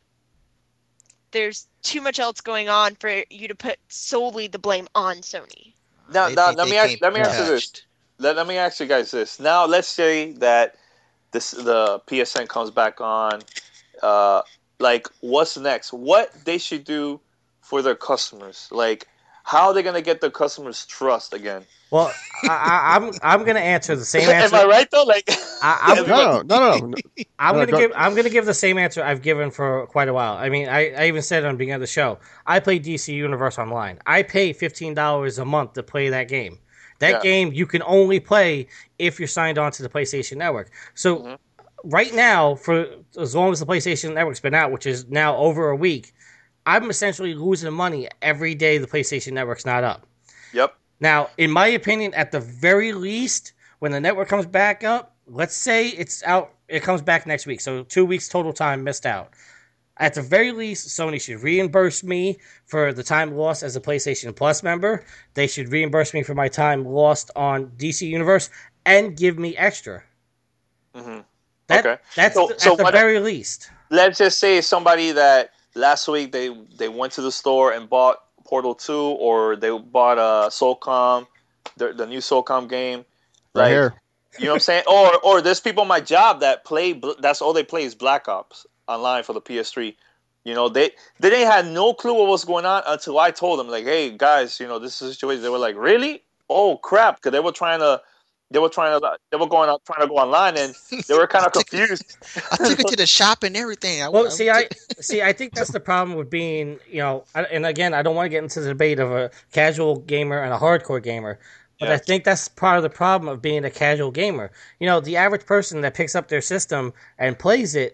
there's too much else going on for you to put solely the blame on Sony. Now, they now think let they me ask, can't let me be ask you this. touched. Let, let me ask you guys this. Now, let's say that this the P S N comes back on. Uh, like, what's next? What they should do for their customers? Like, how are they gonna get their customers' trust again? Well, I, I, I'm I'm gonna answer the same Am answer. I right though? Like, I- I'm- No, no, no, no. no. I'm No, gonna go- give I'm gonna give the same answer I've given for quite a while. I mean, I, I even said on the beginning of the show, I play D C Universe Online. I pay fifteen dollars a month to play that game. That Yeah. game you can only play if you're signed on to the PlayStation Network. So Mhm. right now, for as long as the PlayStation Network's been out, which is now over a week, I'm essentially losing money every day the PlayStation Network's not up. yep. Now, in my opinion, at the very least, when the network comes back up, let's say it's out, it comes back next week. So two weeks total time missed out. At the very least, Sony should reimburse me for the time lost as a PlayStation Plus member. They should reimburse me for my time lost on D C Universe and give me extra. hmm That, Okay. That's So- the, so at the what- very least. Let's just say somebody that last week they they went to the store and bought Portal two, or they bought a Soulcom, the the new Soulcom game. Right Like, here. you know what I'm saying? Or or there's people on my job that play. bl- That's all they play is Black Ops online for the P S three. You know, they they didn't have no clue what was going on until I told them, like, hey guys, you know, this is a situation. They were like, really? Oh crap! Because they were trying to, they were trying to, they were going out trying to go online, and they were kind of I took- confused. I took it to the shop and everything. I, Well, I- see, I see. I think that's the problem with being, you know. I- And again, I don't want to get into the debate of a casual gamer and a hardcore gamer, but Yeah. I think that's part of the problem of being a casual gamer. You know, the average person that picks up their system and plays it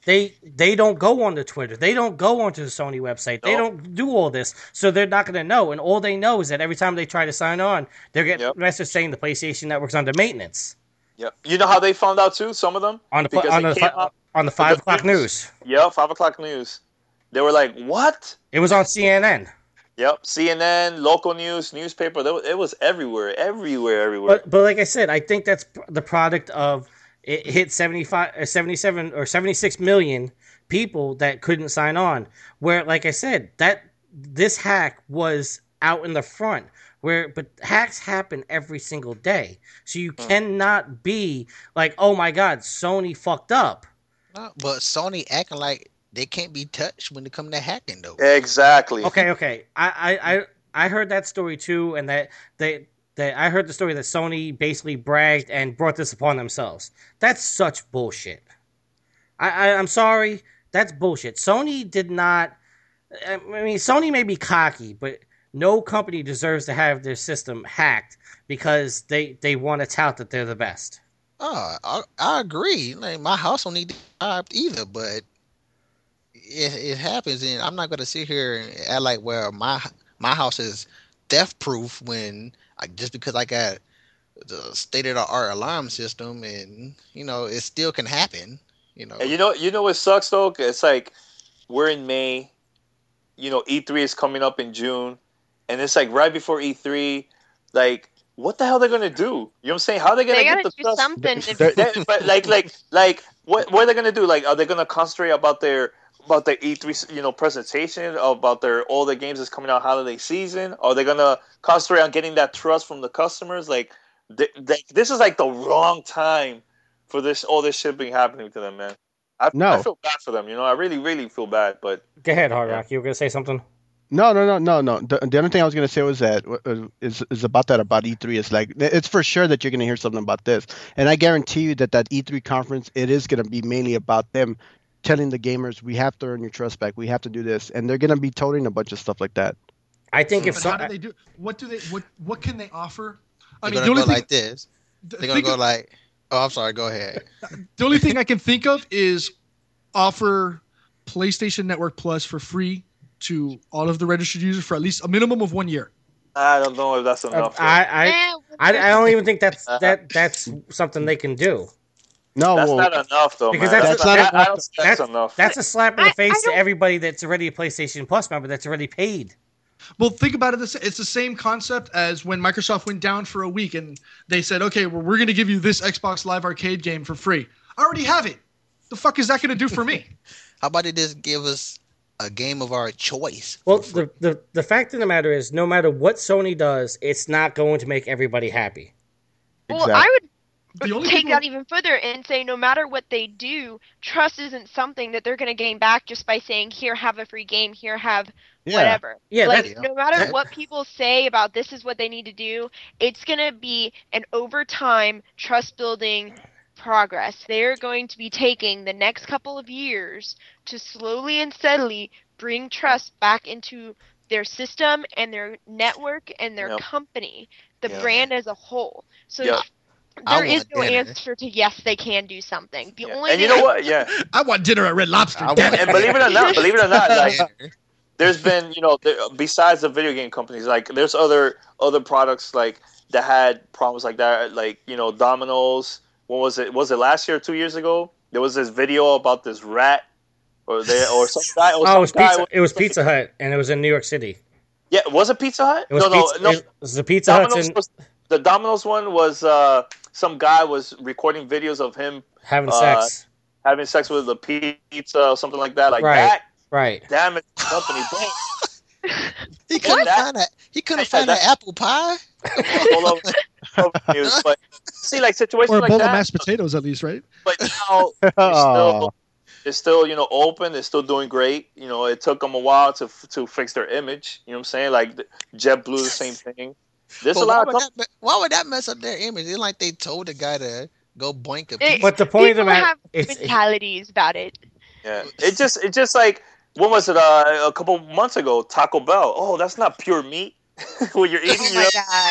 they they don't go on the Twitter. They don't go onto the Sony website. They Nope. don't do all this, so they're not going to know. And all they know is that every time they try to sign on, they're getting Yep. a message saying the PlayStation Network's under maintenance Yeah. You know how they found out too? Some of them on the Because on they the came fi- out on the with five the o'clock news. news. Yeah, five o'clock news. They were like, "What?" It was on C N N. Yep, C N N, local news, newspaper. There was- It was everywhere, everywhere, everywhere. But but like I said, I think that's p- the product of it hit seventy-five or seventy-seven or seventy-six million people that couldn't sign on. Where like I said, that this hack was out in the front. Where but hacks happen every single day. So you Hmm. cannot be like, "Oh my god, Sony fucked up." No, but Sony acting like they can't be touched when it comes to hacking though. Exactly. Okay, okay. I, I, I, I heard that story too, and that they that I heard the story that Sony basically bragged and brought this upon themselves. That's such bullshit. I, I I'm sorry, that's bullshit. Sony did not. I mean, Sony may be cocky, but no company deserves to have their system hacked because they they want to tout that they're the best. Oh, I, I agree. Like my house don't need to be robbed either, but it it happens, and I'm not gonna sit here and act like well my my house is theft proof when I, just because I got the state of the art alarm system, and you know it still can happen. You know, And you know, you know what sucks though? It's like we're in May. You know, E three is coming up in June, and it's like right before E three. Like, what the hell are they gonna do? You know what I'm saying? How are they gonna They get gotta the do trust? something. To They're- They- but like, like, like, what, what are they gonna do? Like, are they gonna concentrate about their about their E three, you know, presentation about their all the games that's coming out holiday season? Are they gonna concentrate on getting that trust from the customers? Like, they, they, this is like the wrong time for this all this shit being happening to them, man. I, No. I feel bad for them. You know, I really, really feel bad. But Go ahead, Hard Yeah. Rock. You were gonna say something? No, no, no, no, no. The, the only thing I was gonna say was that uh, is is about that about E three. It's like it's for sure that you're gonna hear something about this, and I guarantee you that that E three conference it is gonna be mainly about them telling the gamers we have to earn your trust back, we have to do this, and they're gonna be toting a bunch of stuff like that. I think if But so, how do they do? What do they? What what can they offer? I they're mean, the gonna only go thing like this. th- They're gonna think go of- like, oh, I'm sorry. Go ahead. the only thing I can think of is offer PlayStation Network Plus for free to all of the registered users for at least a minimum of one year. I don't know if that's uh, enough. though. I, I, Eh, I, I don't even think that's Uh, that that's something they can do. No, that's well, not enough, though, Because man. that's- That's, that's not, not I don't think that's, That's enough. That's a slap in I- the face I to don't- everybody that's already a PlayStation Plus member that's already paid. Well, think about it. This it's the same concept as when Microsoft went down for a week and they said, "Okay, well, we're going to give you this Xbox Live Arcade game for free." I already have it. The fuck is that going to do for me? How about they just give us a game of our choice? Well, for free? the, the the fact of the matter is, no matter what Sony does, it's not going to make everybody happy. Well, Exactly. I would The only take people- that even further and say no matter what they do, trust isn't something that they're going to gain back just by saying, here, have a free game, here, have yeah. whatever. Yeah, like, that- no matter that- what people say about this is what they need to do, it's going to be an over time trust building progress. They're going to be taking the next couple of years to slowly and steadily bring trust back into their system and their network and their Yep. company, the Yeah. brand as a whole. So Yep. I there is want no dinner. answer to yes, they can do something. The Yeah. only And you thing know I- what? Yeah. I want dinner at Red Lobster. I damn want- it. And believe it or not, believe it or not, like Dinner. there's been, you know, there, besides the video game companies, like there's other other products like that had problems like that, like you know, Domino's. What was it? Was it last year or two years ago? There was this video about this rat, or there, or some guy. Or Oh, some it was guy Pizza. It was Pizza Hut, and it was in New York City. Yeah, was it Pizza Hut? It was no, pizza, no, no. It was the Pizza Hut Domino's in was, the Domino's one was uh, some guy was recording videos of him having uh, sex. having sex with a pizza or something like that. Like Right. that Right. damaged the company. But He couldn't That- find a he couldn't Yeah, find that- an apple pie. all over, all over the news. But see, like situations Or a like bowl of that. mashed potatoes, at least, right? But now they're still, they're still, you know, open. They're still doing great. You know, it took them a while to to fix their image. You know what I'm saying? Like JetBlue, the same thing. There's But a why lot of would, com- that, why would that mess up their image? It's like they told the guy to go boink a They- pizza. But the point of the People matter, have it's mentalities about it. yeah. It just it just like when was it? Uh, a couple months ago, Taco Bell. Oh, that's not pure meat. What you're eating. Oh you my know? god.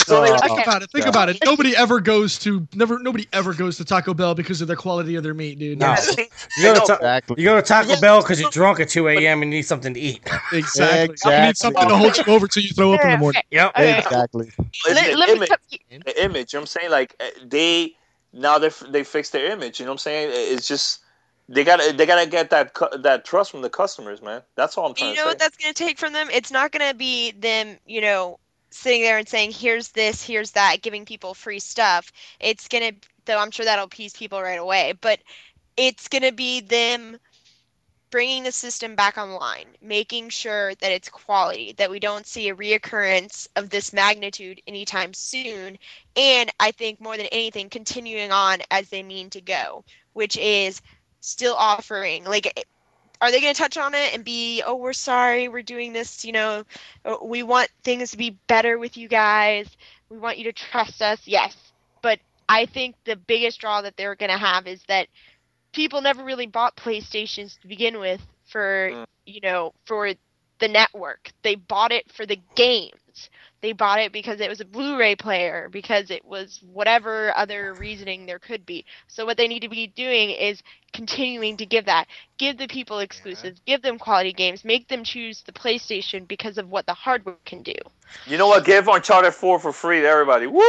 it's only like, Think Okay. about it. Think Yeah. about it. Nobody ever goes to never. Nobody ever goes to Taco Bell because of the quality of their meat, dude. No. I That's- think- You I go, know, to ta- Exactly. you go to Taco Yeah, Bell because you're but- drunk at two a.m. and you need something to eat. Exactly. You Exactly. need something to hold you over till you throw up in the morning. Yep. Okay. Exactly. it's Let, the let me image. cut- The image. You know what I'm saying? Like eh, they now they they fixed their image. You know what I'm saying? It's just they gotta they gotta get that cu- that trust from the customers, man. That's all I'm trying You to know say. what that's going to take from them? It's not going to be them, you know, sitting there and saying, here's this, here's that, giving people free stuff. It's going to, though I'm sure that'll appease people right away, but it's going to be them bringing the system back online, making sure that it's quality, that we don't see a reoccurrence of this magnitude anytime soon. And I think more than anything, continuing on as they mean to go, which is still offering, like, are they going to touch on it and be, oh, we're sorry, we're doing this, you know, uh, we want things to be better with you guys. We want you to trust us. Yes. But I think the biggest draw that they're going to have is that people never really bought PlayStations to begin with for, Mm. you know, for the network. They bought it for the games. They bought it because it was a Blu-ray player, because it was whatever other reasoning there could be. So what they need to be doing is continuing to give that. Give the people exclusives, give them quality games, make them choose the PlayStation because of what the hardware can do. You know what? Give Uncharted four for free to everybody. Woo!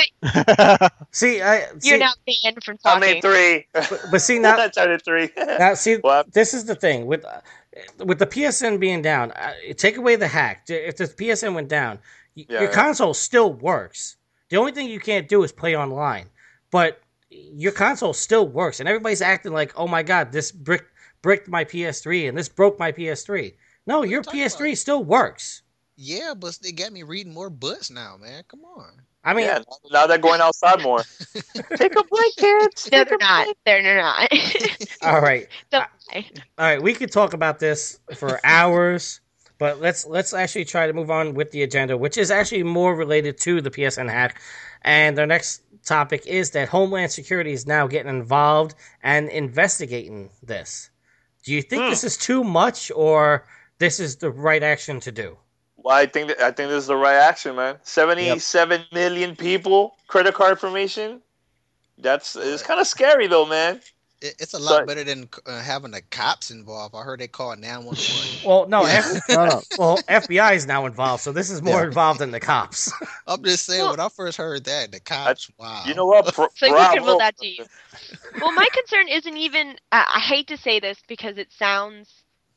See, I see, You're now banned from I talking. made three. but, but see now, Uncharted three. now see, What? this is the thing with uh, with the P S N being down. Uh, take away the hack. If the P S N went down, y- Yeah, your yeah. console still works. The only thing you can't do is play online, but your console still works, and everybody's acting like, "Oh my god, this brick bricked my P S three and this broke my P S three." No, your talking P S three about? still works. Yeah, but they got me reading more butts now, man. Come on. I mean, Yeah, now they're going outside more. Take a break, kids. No, Take they're a not. break. They're not. all right. Don't lie. All right, we could talk about this for hours, but let's let's actually try to move on with the agenda, which is actually more related to the P S N hack. And the next topic is that Homeland Security is now getting involved and investigating this. Do you think Hmm. this is too much, or this is the right action to do? Well, I think that, I think this is the right action, man. Seventy-seven million people, credit card information. That's it's kind of scary though, man. It, it's a So- lot better than uh, having the cops involved. I heard they call nine one one. Well, no, Yeah. F- No, no. well, F B I is now involved, so this is more Yeah. involved than the cops. I'm just saying, Well- when I first heard that, the cops, wow. You know what? Bra- So who bravo. can will that do you? Well, my concern isn't even. I I hate to say this because it sounds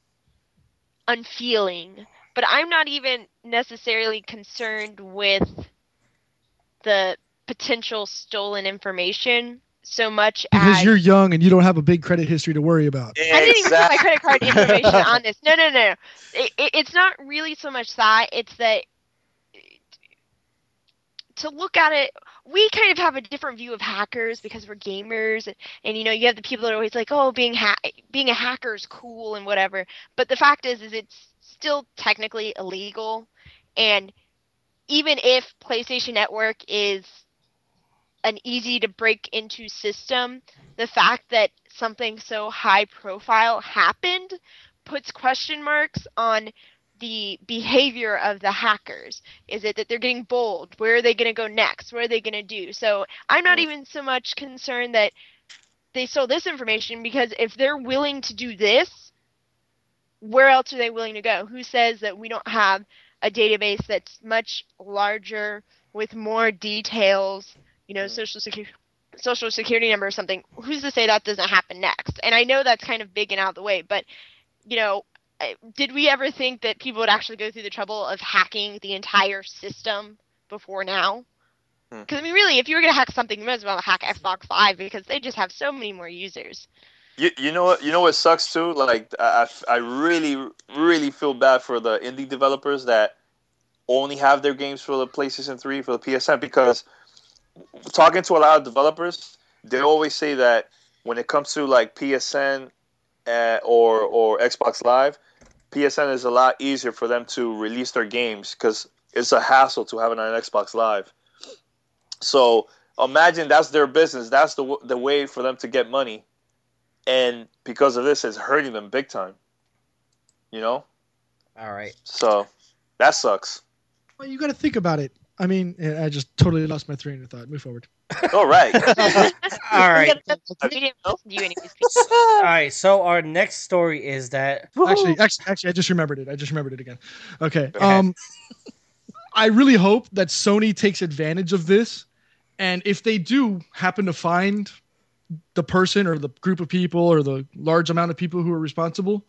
unfeeling, but I'm not even necessarily concerned with the potential stolen information so much Because as you're young and you don't have a big credit history to worry about. I didn't even put my Exactly. credit card information on this. No, no, no. no. It, it, it's not really so much that. It's that to look at it, we kind of have a different view of hackers because we're gamers, and, and you know, you have the people that are always like, "Oh, being ha- being a hacker is cool and whatever." But the fact is, is it's still technically illegal, and even if PlayStation Network is an easy to break into system, the fact that something so high profile happened puts question marks on the behavior of the hackers. Is it that they're getting bold? Where are they going to go next? What are they going to do? So I'm not even so much concerned that they stole this information, because if they're willing to do this, where else are they willing to go? Who says that we don't have a database that's much larger with more details, you know, social security social security number or something? Who's to say that doesn't happen next? And I know that's kind of big and out of the way, but you know, I- did we ever think that people would actually go through the trouble of hacking the entire system before now? Hmm. Because I mean, really, if you were gonna hack something, you might as well hack Xbox Live, because they just have so many more users. You, you know what? You know what sucks too. Like I, I I really really feel bad for the indie developers that only have their games for the PlayStation three, for the P S N, because talking to a lot of developers, they always say that when it comes to like P S N uh, or or Xbox Live, P S N is a lot easier for them to release their games because it's a hassle to have it on an Xbox Live. So imagine that's their business. That's the the way for them to get money, and because of this, it's hurting them big time. You know, All right. so that sucks. Well, you got to think about it. I mean, I just totally lost my train of thought. Move forward. All right. All right. We didn't listen to you anyways. Pete. All right. So our next story is that Actually, actually, actually, I just remembered it. I just remembered it again. Okay. Go ahead. Um, I really hope that Sony takes advantage of this, and if they do happen to find the person or the group of people or the large amount of people who are responsible,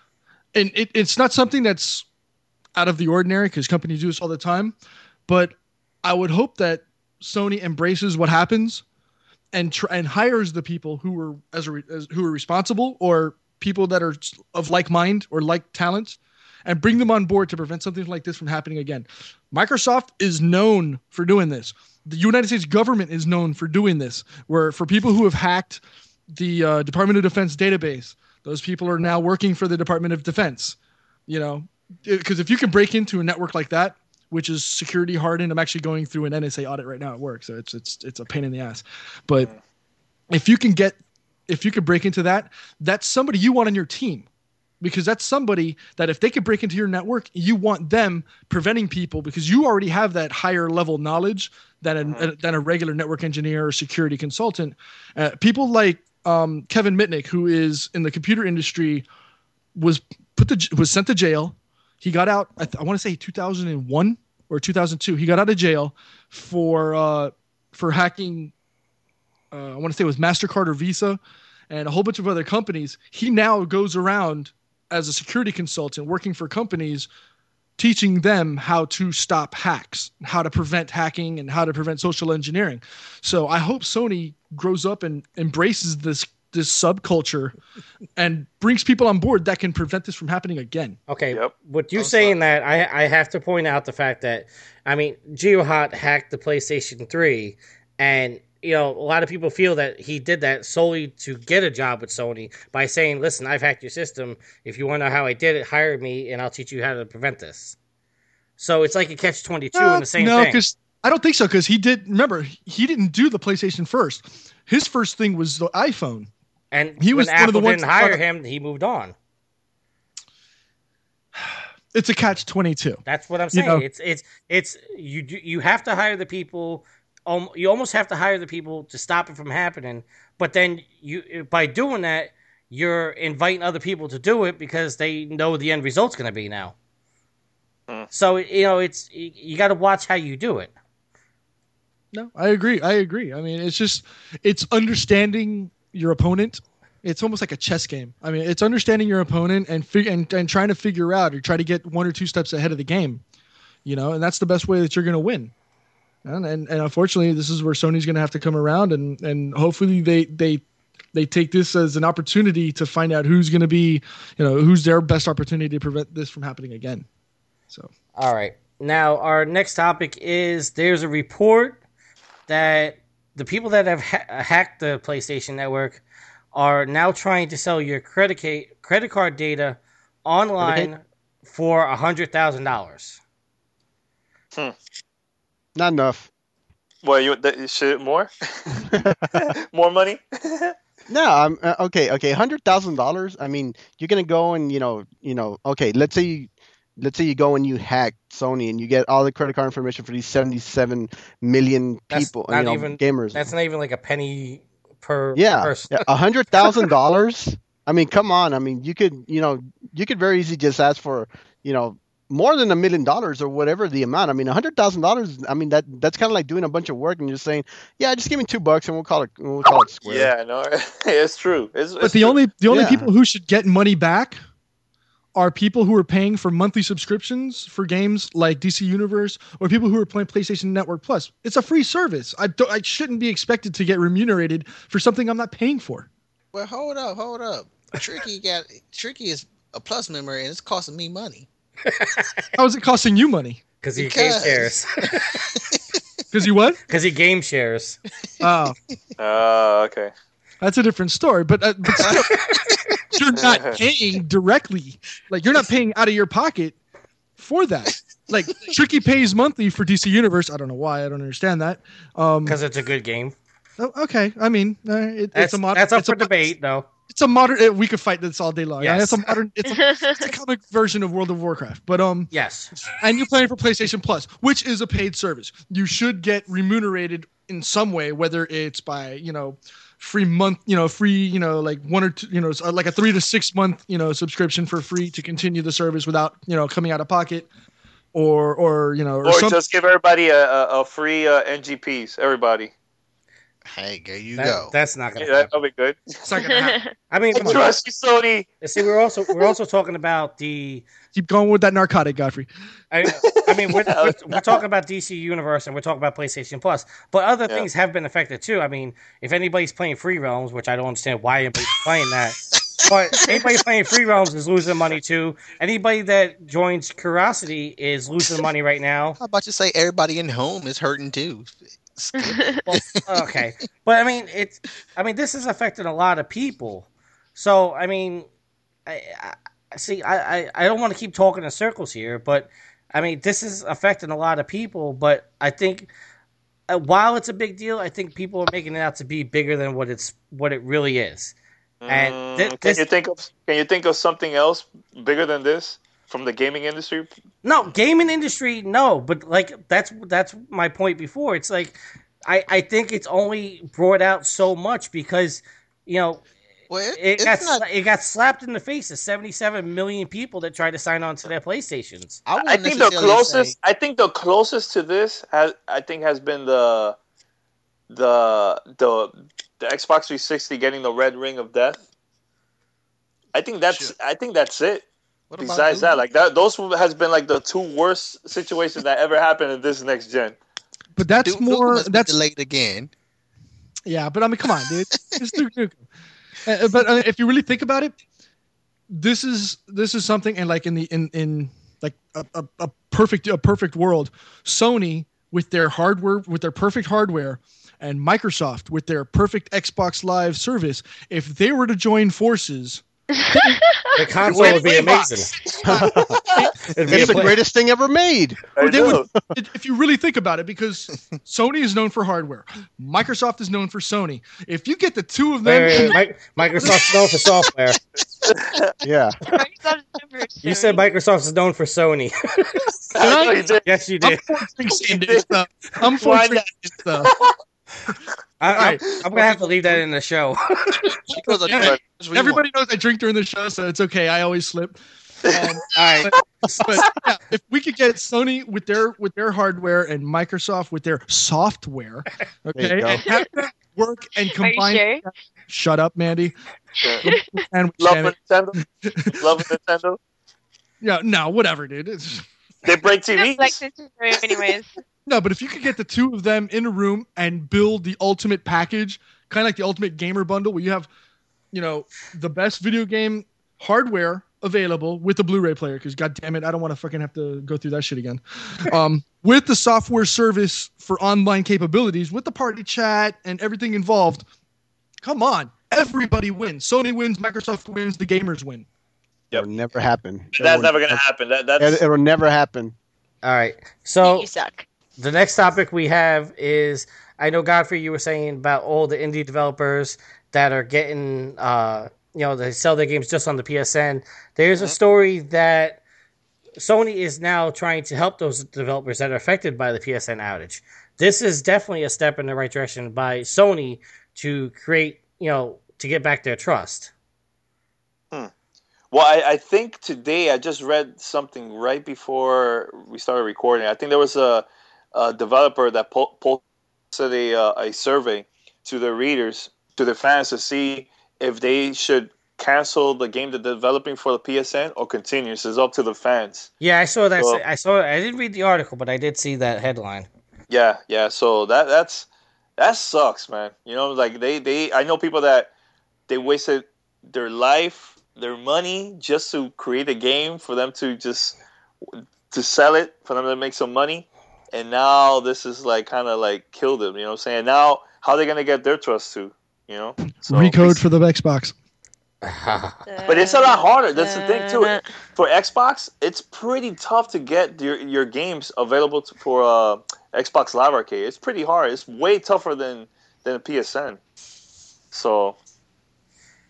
and it, it's not something that's out of the ordinary because companies do this all the time, but I would hope that Sony embraces what happens and tr- and hires the people who were as, a re- as who are responsible or people that are of like mind or like talents, and bring them on board to prevent something like this from happening again. Microsoft is known for doing this. The United States government is known for doing this, where for people who have hacked the uh, Department of Defense database, those people are now working for the Department of Defense. You know, because if you can break into a network like that, which is security hardened, I'm actually going through an N S A audit right now at work, so it's it's it's a pain in the ass. But if you can get, if you can break into that, that's somebody you want on your team. Because that's somebody that if they could break into your network, you want them preventing people because you already have that higher level knowledge than a, than a regular network engineer or security consultant. Uh, people like um, Kevin Mitnick, who is in the computer industry, was put to, was sent to jail. He got out, I, th- I want to say two thousand one or two thousand two. He got out of jail for uh, for hacking, uh, I want to say it was MasterCard or Visa, and a whole bunch of other companies. He now goes around as a security consultant working for companies, teaching them how to stop hacks, how to prevent hacking, and how to prevent social engineering. So I hope Sony grows up and embraces this this subculture and brings people on board that can prevent this from happening again. Okay, Yep. with you I'm saying that, I I have to point out the fact that, I mean, GeoHot hacked the PlayStation three, and you know, a lot of people feel that he did that solely to get a job with Sony by saying, listen, I've hacked your system. If you want to know how I did it, hire me and I'll teach you how to prevent this. So it's like a catch twenty-two in the same no, thing. because I don't think so. Because he did. Remember, he didn't do the PlayStation first. His first thing was the iPhone. And he when was one Apple of the ones didn't that hire thought- him, he moved on. It's a catch twenty-two. That's what I'm You saying. know- It's it's it's you do- you have to hire the people. Um, you almost have to hire the people to stop it from happening. But then you, by doing that, you're inviting other people to do it because they know the end result's going to be now. Hmm. So you know, it's you, you got to watch how you do it. No, I agree. I agree. I mean, it's just it's understanding your opponent. It's almost like a chess game. I mean, it's understanding your opponent and fig- and, and trying to figure out or try to get one or two steps ahead of the game. You know, and that's the best way that you're going to win. And, and and unfortunately, this is where Sony's going to have to come around, and and hopefully they they they take this as an opportunity to find out who's going to be, you know, who's their best opportunity to prevent this from happening again. So, All right. Now, our next topic is there's a report that the people that have ha- hacked the PlayStation Network are now trying to sell your credit ca- credit card data online for one hundred thousand dollars. Not enough. Well, you that, should more, more money. No, I'm uh, okay. Okay, hundred thousand dollars. I mean, you're gonna go and you know, you know. Okay, let's say you, let's say you go and you hack Sony and you get all the credit card information for these seventy-seven million That's people, not you know, even- gamers. That's not even like a penny per yeah, person. a hundred thousand dollars. I mean, come on. I mean, you could, you know, you could very easily just ask for, you know, more than a million dollars or whatever the amount. I mean, a hundred thousand dollars. I mean, that that's kind of like doing a bunch of work and just saying, yeah, just give me two bucks and we'll call it, we'll call it square. Yeah, no, it's true. It's, but it's the true. only the only Yeah. people who should get money back are people who are paying for monthly subscriptions for games like D C Universe or people who are playing PlayStation Network Plus. It's a free service. I don't, I shouldn't be expected to get remunerated for something I'm not paying for. Well, hold up, hold up. Tricky got Tricky is a Plus member and it's costing me money. How is it costing you money? Because he game Because- shares. Because you what? Because he game shares. Oh, Oh, okay. that's a different story. But, uh, but still, you're not paying directly. Like you're not paying out of your pocket for that. Like Tricky pays monthly for D C Universe. I don't know why. I don't understand that. Um, Because it's a good game. oh, okay. I mean, uh, it, That's, it's a mod- that's up it's a for mod- debate, though. it's a modern. uh, We could fight this all day long. Yeah, Yes. it's a modern. It's a, it's a comic version of World of Warcraft. But um, Yes. and you're playing for PlayStation Plus, which is a paid service. You should get remunerated in some way, whether it's by you know free month, you know free, you know like one or two, you know s- like a three to six month you know subscription for free to continue the service without you know coming out of pocket, or or you know or, Or some, just give everybody a, a, a free uh, N G Ps. Everybody. Hey, there you That- go. That's not gonna Yeah, happen. that'll be good. it's not gonna happen. I mean, I come on. trust you, Sony. See, we're also we're also talking about the. Keep going with that narcotic, Godfrey. I, I mean, we're, we're, we're talking about D C Universe and we're talking about PlayStation Plus, but other Yeah. things have been affected too. I mean, if anybody's playing Free Realms, which I don't understand why anybody's playing that, but anybody playing Free Realms is losing money too. Anybody that joins Curiosity is losing money right now. How about you say everybody in home is hurting too? Well, okay, but I mean, it's. I mean, this is affecting a lot of people. So I mean, I, I see. I, I, I don't want to keep talking in circles here, but I mean, this is affecting a lot of people. But I think uh, while it's a big deal, I think people are making it out to be bigger than what it's what it really is. And Mm, thi- can this- you think of Can you think of something else bigger than this from the gaming industry? No, gaming industry, no. But like that's that's my point before. It's like I I think it's only brought out so much because you know Well, it, it it's got not. sla- it got slapped in the face of seventy-seven million people that tried to sign on to their PlayStations. I, I wouldn't think the necessarily closest. say- I think the closest to this has. I think has been the the the the Xbox three sixty getting the red ring of death. I think that's. Shit. I think that's it. What about Besides Doom? that, like that, those has been like the two worst situations that ever happened in this next gen. But that's Doom- Doom more. must be That's delayed again. yeah. But I mean, come on, dude. It's Duke Nukem. Uh, but uh, if you really think about it, this is this is something, and like in the in in like a, a, a perfect a perfect world, Sony with their hardware with their perfect hardware, and Microsoft with their perfect Xbox Live service, if they were to join forces, The console would be amazing. It'd be It's a the play- greatest thing ever made. I they know. would, if you really think about it, because Sony is known for hardware, Microsoft is known for Sony. If you get the two of them, Wait, wait, wait. Mi- Microsoft's known for software. Yeah. Microsoft's number You said Sony. Microsoft is known for Sony. I know you did. Yes, you I'm did. for Sony stuff. I'm for Why Sony not? stuff. I, I'm, Alright. I'm gonna have to leave that in the show. Because of Yeah. that's what you Everybody knows I drink during the show, so it's okay. I always slip. Um, All right. but yeah, if we could get Sony with their with their hardware and Microsoft with their software, There you okay, go. and have them work and Are you combine. sure? Shut up, Mandy. And Love Nintendo. Love Nintendo. yeah, no, whatever, dude. It's, They break T Like Vs. Nintendo anyways. no, but if you could get the two of them in a room and build the ultimate package, kind of like the ultimate gamer bundle, where you have, you know, the best video game hardware available with the Blu-ray player, because god damn it, I don't want to fucking have to go through that shit again. Um, with the software service for online capabilities, with the party chat and everything involved, come on, everybody wins. Sony wins, Microsoft wins, the gamers win. It'll never happen. That's It'll- never gonna happen. That that's it- It'll never happen. All right. So You suck. the next topic we have is I know Godfrey, you were saying about all the indie developers that are getting, uh, you know, they sell their games just on the P S N. There's a story that Sony is now trying to help those developers that are affected by the P S N outage. This is definitely a step in the right direction by Sony to create, you know, to get back their trust. Well, I, I think today I just read something right before we started recording. I think there was a, a developer that po- posted a, uh, a survey to their readers, to their fans, to see if they should cancel the game that they're developing for the P S N or continue. So it's up to the fans. Yeah, I saw that. Well- I saw. I didn't read the article, but I did see that headline. Yeah, yeah. So that that's that sucks, man. You know, like they, they I know people that they wasted their life, their money just to create a game for them to just to sell it, for them to make some money. And now this is like kind of like killed them, you know what I'm saying? Now how are they gonna get their trust to, you know? So, Recode for the Xbox. But it's a lot harder. That's the thing too. For Xbox, it's pretty tough to get your your games available to, for uh, Xbox Live Arcade. It's pretty hard. It's way tougher than than a P S N. So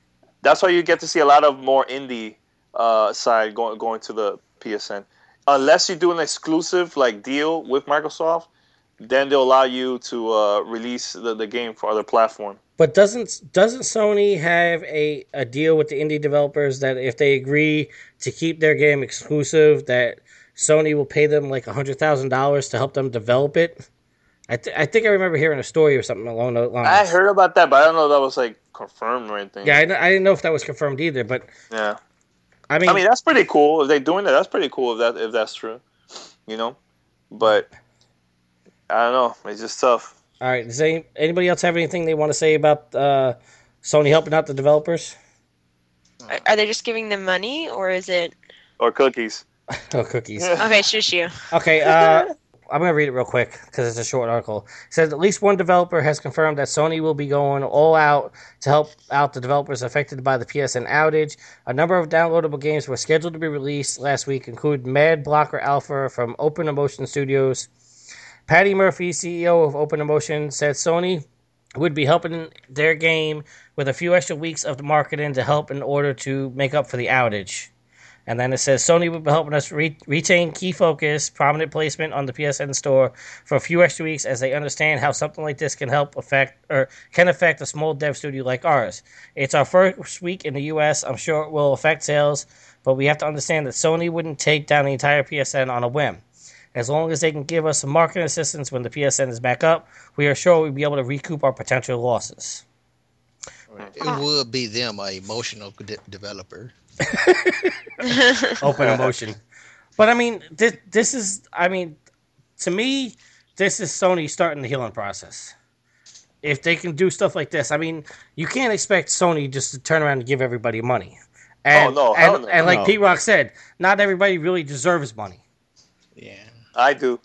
that's why you get to see a lot of more indie uh, side going going to the P S N. Unless you do an exclusive like deal with Microsoft, then they'll allow you to uh, release the, the game for other platform. But doesn't doesn't Sony have a, a deal with the indie developers that if they agree to keep their game exclusive, that Sony will pay them like a hundred thousand dollars to help them develop it? I th- I think I remember hearing a story or something along those lines. I heard about that, but I don't know if that was like confirmed or anything. Yeah, I, I didn't know if that was confirmed either. But yeah, I mean, I mean that's pretty cool if they're doing that. That's pretty cool if that if that's true, you know. But I don't know. It's just tough. All right. Does any, anybody else have anything they want to say about uh, Sony helping out the developers? Are, are they just giving them money, or is it? Or cookies. Oh, cookies. Okay, shush you. Okay. Uh, I'm going to read it real quick because it's a short article. It says at least one developer has confirmed that Sony will be going all out to help out the developers affected by the P S N outage. A number of downloadable games were scheduled to be released last week, include Mad Blocker Alpha from Open Emotion Studios. Patty Murphy, C E O of Open Emotion, said Sony would be helping their game with a few extra weeks of marketing to help in order to make up for the outage. And then it says Sony would be helping us re- retain key focus, prominent placement on the P S N store for a few extra weeks as they understand how something like this can help affect or can affect a small dev studio like ours. It's our first week in the U S. I'm sure it will affect sales, but we have to understand that Sony wouldn't take down the entire P S N on a whim. As long as they can give us some marketing assistance when the P S N is back up, we are sure we'll be able to recoup our potential losses. It would be them, an emotional de- developer. Open Emotion. But I mean, this, this is, I mean, to me, this is Sony starting the healing process. If they can do stuff like this, I mean, you can't expect Sony just to turn around and give everybody money. And, Oh, no, hell and, no. and like No. Pete Rock said, not everybody really deserves money. Yeah. I do.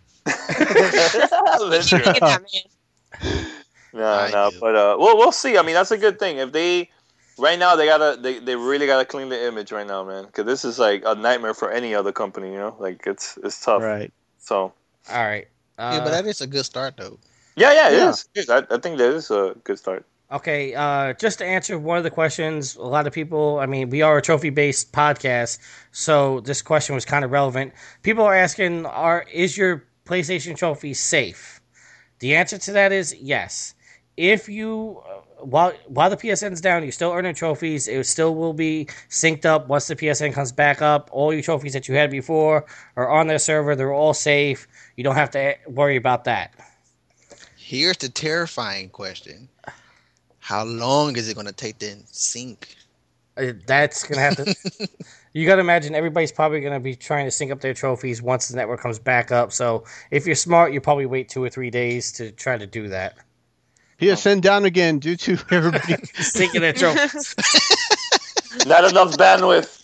That's You true. get that, man. No, I no, do. but uh, well, we'll see. I mean, that's a good thing. If they, right now, they gotta, they, they really gotta clean the image right now, man. Because this is like a nightmare for any other company, you know. Like it's it's tough. Right. So All right. Uh, yeah, but that is a good start, though. yeah, yeah, it Yeah. is. It is. I, I think that is a good start. Okay, uh, just to answer one of the questions, a lot of people, I mean, we are a trophy-based podcast, so this question was kind of relevant. People are asking, "Are is your PlayStation trophy safe?" The answer to that is yes. If you, uh, while while the P S N's down, you're still earning trophies. It still will be synced up once the P S N comes back up. All your trophies that you had before are on their server. They're all safe. You don't have to worry about that. Here's the terrifying question. How long is it going to take to sync? Uh, That's gonna have to. You gotta imagine everybody's probably gonna be trying to sync up their trophies once the network comes back up. So if you're smart, you probably wait two or three days to try to do that. P S N down again due to everybody. Syncing their trophies. Not enough bandwidth.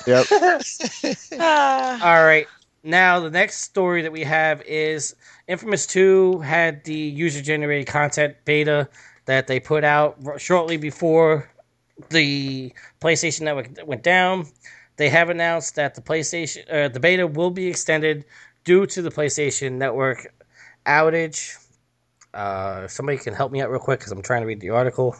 Yep. Ah. All right. Now the next story that we have is Infamous two had the user-generated content beta that they put out shortly before the PlayStation Network went down. They have announced that the PlayStation, uh, the beta will be extended due to the PlayStation Network outage. Uh, somebody can help me out real quick because I'm trying to read the article.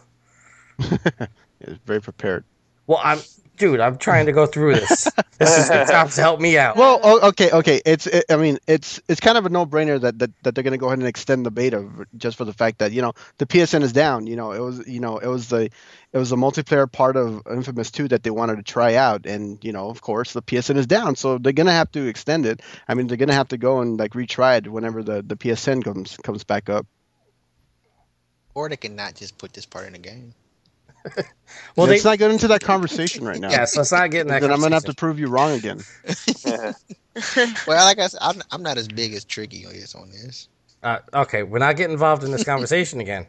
It's very prepared. Well, I'm, dude, I'm trying to go through this. This is the time to help me out. Well, oh, okay, okay. It's, it, I mean, it's it's kind of a no-brainer that, that, that they're going to go ahead and extend the beta just for the fact that you know the P S N is down. You know, it was you know it was the it was the multiplayer part of Infamous two that they wanted to try out, and you know, of course, the P S N is down, so they're going to have to extend it. I mean, they're going to have to go and like retry it whenever the, the P S N comes comes back up. Or they can not just put this part in the game. Well, Let's they, not get into that conversation right now. yeah, so let's not get in that. Then I'm gonna have conversation. to prove you wrong again. Well, like I said, I'm, I'm not as big as Tricky on this. On this. Uh, okay, we're not getting involved in this conversation again.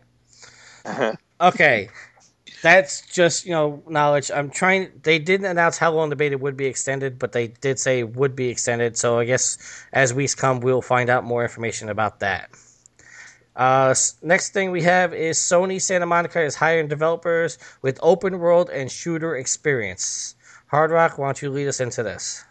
Okay, that's just you know knowledge. I'm trying. They didn't announce how long the beta would be extended, but they did say it would be extended. So I guess as weeks come, we'll find out more information about that. Uh, s- next thing we have is Sony Santa Monica is hiring developers with open world and shooter experience. Hard Rock, why don't you lead us into this?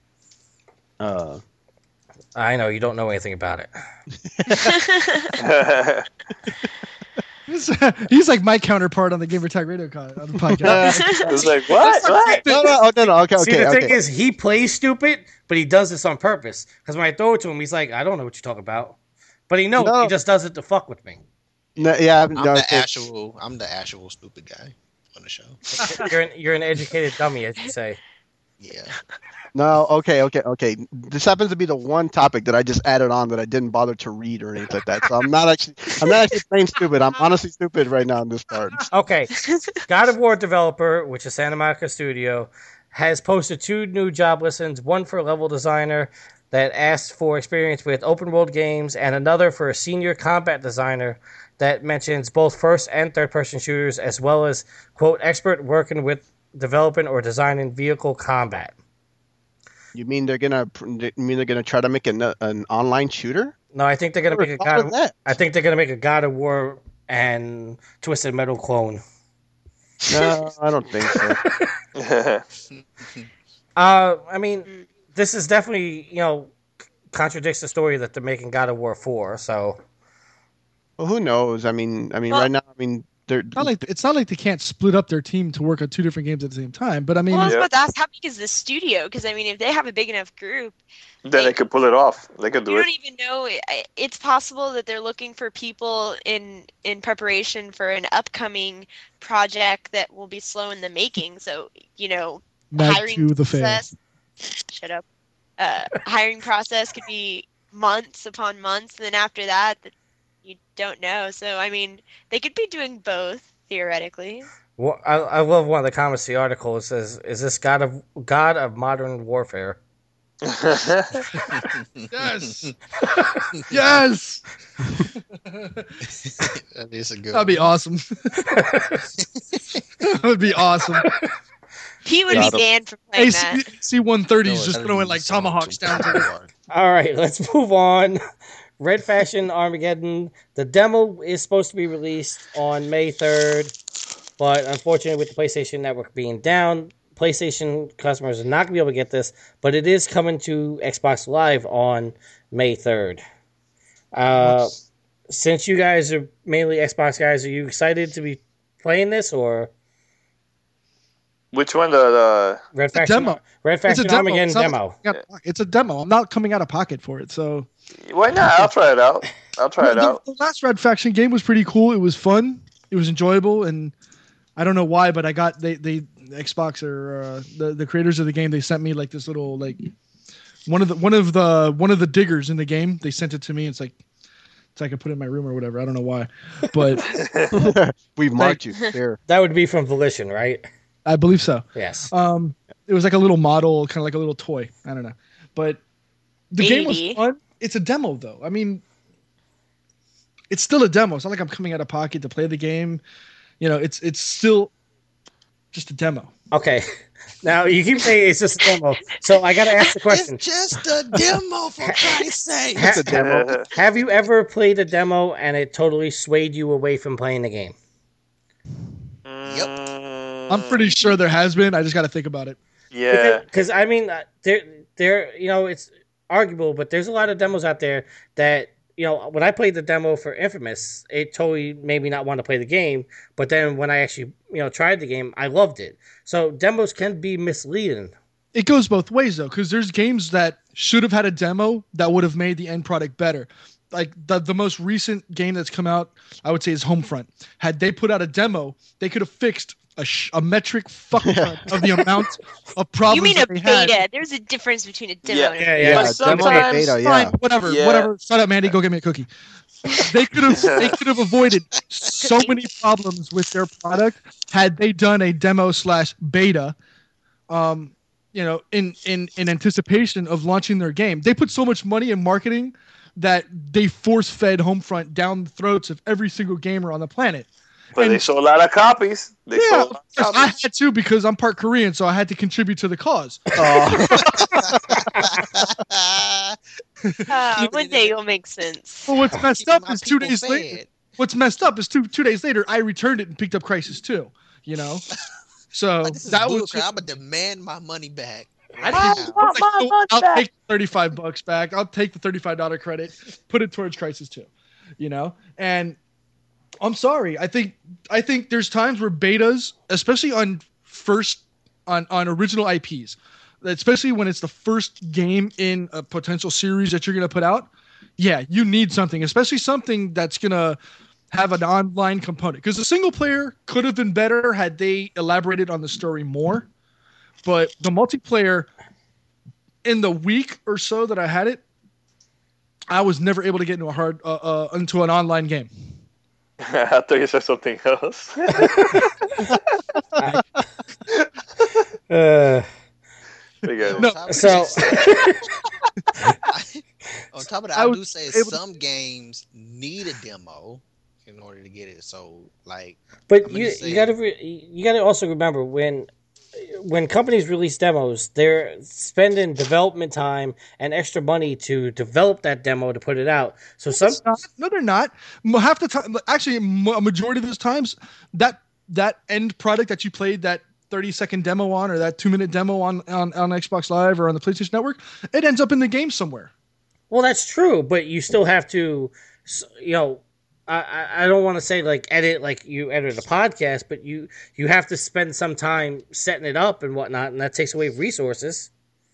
Uh, I know you don't know anything about it. He's, he's like my counterpart on the Gamer Tag Radio con- on the podcast. It's like what? What? No, no, oh, no, no. Okay, See, okay, the okay. thing is, he plays stupid, but he does this on purpose. Because when I throw it to him, he's like, I don't know what you're talking about. But he knows No. he just does it to fuck with me. No, yeah, I'm no, the so- actual. I'm the actual stupid guy on the show. You're an, you're an educated dummy, as you say. Yeah. No, okay, okay, okay. This happens to be the one topic that I just added on that I didn't bother to read or anything like that. So I'm not actually, I'm not actually playing stupid. I'm honestly stupid right now in this part. Okay, God of War developer, which is Santa Monica Studio, has posted two new job listings, one for a level designer that asks for experience with open world games, and another for a senior combat designer that mentions both first and third person shooters, as well as, quote, expert working with developing or designing vehicle combat. You mean they're gonna, you mean they're gonna try to make an, an online shooter? No, I think they're gonna What make a the fuck God. was Of, that? I think they're gonna make a God of War and Twisted Metal clone. No, I don't think so. Uh, I mean, this is definitely, you know, contradicts the story that they're making God of War four. So Well, who knows? I mean, I mean, Well- right now, I mean, they're Not like it's not like they can't split up their team to work on two different games at the same time. But I mean, Well, I was Yeah. about to ask, how big is the studio? Because I mean, if they have a big enough group, Then they could pull it off. They could do you it. don't even know. I- It's possible that they're looking for people in in preparation for an upcoming project that will be slow in the making. So you know, Mag hiring to the fail. process. Shut up. Uh, hiring process could be months upon months, and then after that, th- you don't know. So I mean, they could be doing both theoretically. Well, I, I love one of the comments to the article. It says, "Is this God of God of modern warfare?" yes, yes, That is a good. that'd be one. awesome. That would be awesome. He would Got be 'em. banned from playing Hey, that. C one thirties No, just that'd throwing be like so tomahawks too down to the hard. All right, let's move on. Red Faction Armageddon. The demo is supposed to be released on May third, but unfortunately, with the PlayStation Network being down, PlayStation customers are not going to be able to get this, but it is coming to Xbox Live on May third. Uh, since you guys are mainly Xbox guys, are you excited to be playing this or Which one? The, the Red It's a Faction? demo. Red It's a Faction demo. Armageddon It's not demo. like- yeah, it's a demo. I'm not coming out of pocket for it. So why not? I'll try it out. I'll try it the, out. the last Red Faction game was pretty cool. It was fun. It was enjoyable, and I don't know why, but I got they they Xbox or uh, the the creators of the game. They sent me like this little like one of the one of the one of the diggers in the game. They sent it to me. It's like so I can put it in my room or whatever. I don't know why, but we've marked you there. That would be from Volition, right? I believe so. Yes. Um, it was like a little model, kind of like a little toy. I don't know, but the game was Maybe. fun. It's a demo, though. I mean, it's still a demo. It's not like I'm coming out of pocket to play the game. You know, it's it's still just a demo. Okay. Now you keep saying it's just a demo, so I got to ask the question: It's just a demo, for Christ's sake. Ha- It's a demo. Have you ever played a demo and it totally swayed you away from playing the game? Mm, I'm pretty sure there has been. I just got to think about it. Yeah. Because I mean, uh, there, there, you know, it's arguable, but there's a lot of demos out there that, you know, when I played the demo for Infamous, it totally made me not want to play the game. But then when I actually, you know, tried the game, I loved it. So demos can be misleading. It goes both ways though, because there's games that should have had a demo that would have made the end product better. Like the the most recent game that's come out, I would say, is Homefront. Had they put out a demo, they could have fixed a, sh- a metric fuck ton of the amount of problems You mean a that they had. beta? There's a difference between a demo Yeah. and a Yeah, beta. yeah. But Yeah, demo sometimes, beta, yeah. Fine, whatever, Yeah. whatever. Shut up, Mandy. Go get me a cookie. They could have they could have avoided so many problems with their product had they done a demo slash beta. Um, you know, in in in anticipation of launching their game, they put so much money in marketing that they force fed Homefront down the throats of every single gamer on the planet. But they And- sold a lot of copies. They Yeah, sold of a lot of course, I copies. had to because I'm part Korean, so I had to contribute to the cause. Oh, Uh, one day it'll make sense. But what's messed Keeping up my is two people days fed. later. What's messed up is two two days later, I returned it and picked up Crisis two. You know, so Like, this is that was. bullcrap. I'm gonna demand my money back. I right didn't- now. I was like, "Oh, I'll take the thirty-five bucks back. I'll take the thirty-five dollar credit, put it towards Crisis two. You know, and I'm sorry. I think I think there's times where betas, especially on first on on original I Ps, especially when it's the first game in a potential series that you're going to put out, yeah, you need something, especially something that's going to have an online component. Because the single player could have been better had they elaborated on the story more. But the multiplayer, in the week or so that I had it, I was never able to get into a hard uh, uh, into an online game. I thought you said something else. Uh, Because- No, On top of so that- on top of that, I I, was do say able to- some games need a demo in order to get it. So, like, but I'ma you just say- you gotta re- you gotta also remember when when companies release demos, they're spending development time and extra money to develop that demo to put it out. So some It's not. No, they're not. Mo- Half the time, actually, mo- a majority of those times, that that end product that you played that thirty second demo on, or that two minute demo on, on on Xbox Live or on the PlayStation Network, it ends up in the game somewhere. well, that's true, but you still have to, s- you know. I, I- I don't want to say like edit like you edit a podcast, but you you have to spend some time setting it up and whatnot, and that takes away resources.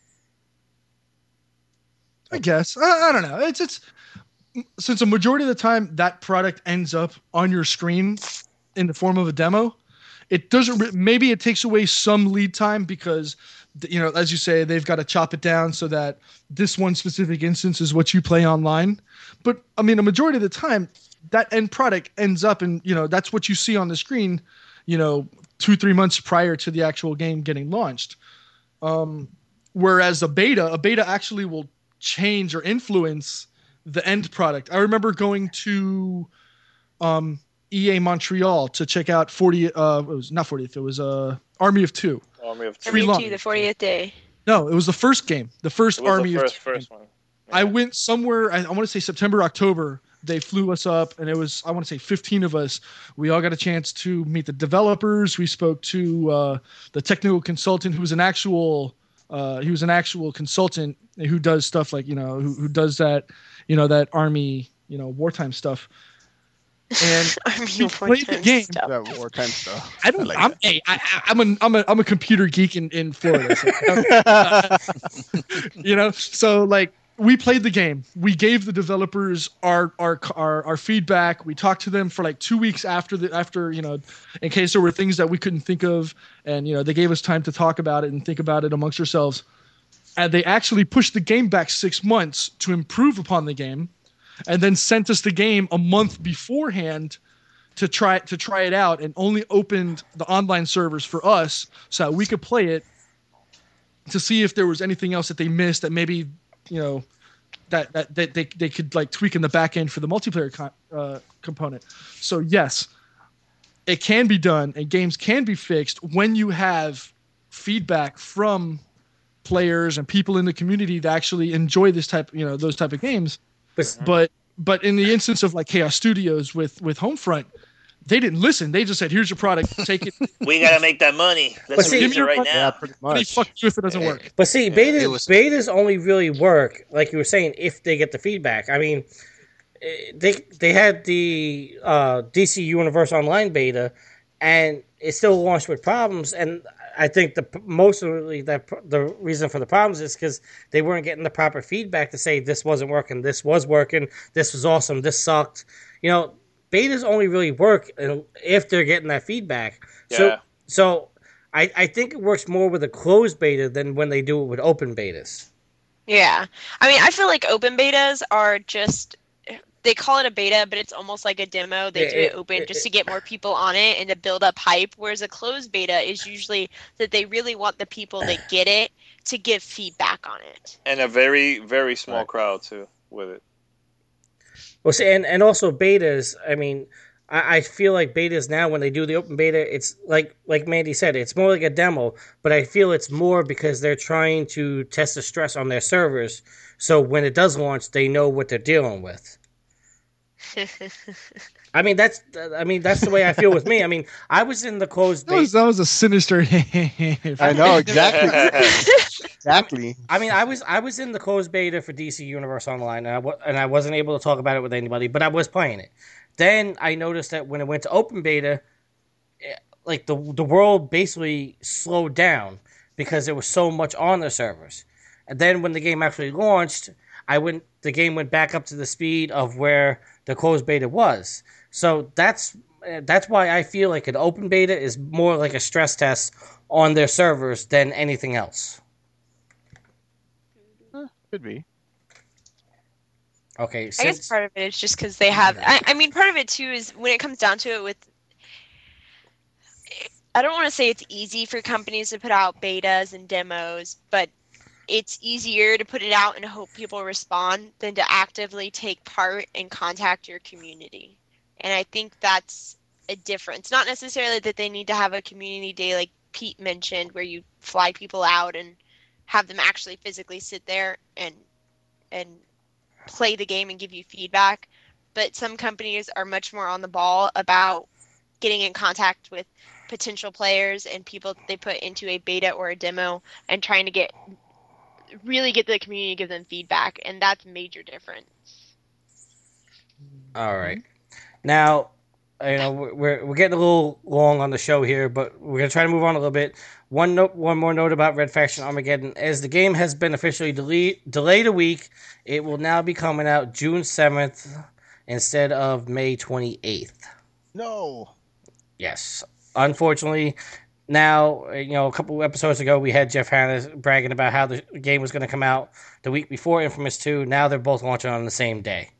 I guess. I, I don't know. It's it's since a majority of the time that product ends up on your screen in the form of a demo, it doesn't. Re- maybe it takes away some lead time because, you know, as you say, they've got to chop it down so that this one specific instance is what you play online. But I mean, a majority of the time, that end product ends up in, you know, that's what you see on the screen, you know, two three months prior to the actual game getting launched. Um, whereas a beta, a beta actually will change or influence the end product. I remember going to um, E A Montreal to check out forty. Uh, it was not fortieth. It was uh, Army of Two. Army of Two. Free Me launch. too, the fortieth day. No, it was the first game. The first It was Army the of first, Two. first game. one. I Yeah. went somewhere. I, I want to say September, October. They flew us up, and it was I want to say fifteen of us. We all got a chance to meet the developers. We spoke to uh, the technical consultant, who was an actual. Uh, he was an actual consultant who does stuff like, you know, who, who does that, you know, that army, you know, wartime stuff. And Army we of played the Wartime game. stuff. That wartime stuff. I don't. I like I'm. that. Hey, I, I, I'm a. I'm a. I'm a computer geek in in Florida. So, you know, so like we played the game. We gave the developers our our our our feedback. We talked to them for like two weeks after the after you know, in case there were things that we couldn't think of, and you know they gave us time to talk about it and think about it amongst ourselves. And they actually pushed the game back six months to improve upon the game, and then sent us the game a month beforehand to try to try it out, and only opened the online servers for us so that we could play it to see if there was anything else that they missed that maybe, you know, that that, that they, they could like tweak in the back end for the multiplayer con- uh, component. So yes, it can be done, and games can be fixed when you have feedback from players and people in the community that actually enjoy this type, you know, those type of games. But But but in the instance of like Chaos Studios with with Homefront, they didn't listen. They just said, "Here's your product. Take it." We gotta make that money. Let's see- release it right Yeah, now. pretty They much. fuck you if it doesn't work. But see, Yeah, beta it was- betas only really work, like you were saying, if they get the feedback. I mean, eh, they they had the uh, D C Universe Online beta, and it still launched with problems. And I think the mostly that the reason for the problems is because they weren't getting the proper feedback to say this wasn't working, this was working, this was awesome, this sucked. You know, betas only really work if they're getting that feedback. So Yeah. so. I, I think it works more with a closed beta than when they do it with open betas. Yeah. I mean, I feel like open betas are just, they call it a beta, but it's almost like a demo. They Yeah, do it it- open it- just to get more people on it and to build up hype. Whereas a closed beta is usually that they really want the people that get it to give feedback on it. And a very, very small Right. crowd too with it. Well, see, and, and also betas. I mean, I, I feel like betas now, when they do the open beta, it's like like Mandy said, it's more like a demo. But I feel it's more because they're trying to test the stress on their servers, so when it does launch, they know what they're dealing with. I mean, that's I mean that's the way I feel with me. I mean, I was in the closed That was beta. that was a sinister. I know exactly. Exactly. I mean, I was I was in the closed beta for D C Universe Online, and I wa- and I wasn't able to talk about it with anybody, but I was playing it. Then I noticed that when it went to open beta, eh, like the the world basically slowed down because there was so much on the servers. And then when the game actually launched, I went the game went back up to the speed of where the closed beta was. So that's eh, that's why I feel like an open beta is more like a stress test on their servers than anything else. Huh, could be. Okay, I guess since part of it is just because they have. I, I mean, part of it too is when it comes down to it. With I don't want to say it's easy for companies to put out betas and demos, but it's easier to put it out and hope people respond than to actively take part and contact your community. And I think that's a difference. Not necessarily that they need to have a community day like Pete mentioned, where you fly people out and have them actually physically sit there and and play the game and give you feedback. But some companies are much more on the ball about getting in contact with potential players and people that they put into a beta or a demo and trying to get really get the community to give them feedback, and that's a major difference. all right. Now, you know, we're we're getting a little long on the show here, but we're gonna try to move on a little bit. One note, one more note about Red Faction Armageddon: as the game has been officially delayed delayed a week, it will now be coming out June seventh instead of May twenty eighth. No. Yes, unfortunately. Now, you know, a couple episodes ago, we had Jeff Hanna bragging about how the game was going to come out the week before Infamous two. Now they're both launching on the same day.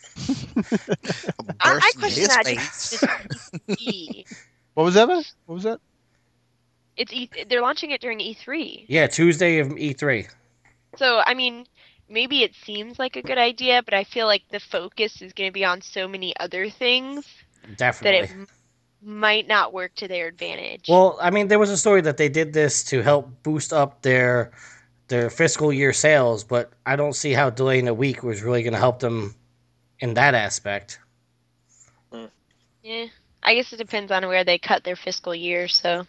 I, I Burst in question his that. face. Just, just E. What was that? Man? What was that? It's E. They're launching it during E three. Yeah, Tuesday of E three. So I mean, maybe it seems like a good idea, but I feel like the focus is going to be on so many other things that Definitely. it m- might not work to their advantage. Well, I mean, there was a story that they did this to help boost up their their fiscal year sales, but I don't see how delaying a week was really going to help them in that aspect. Yeah, I guess it depends on where they cut their fiscal year. So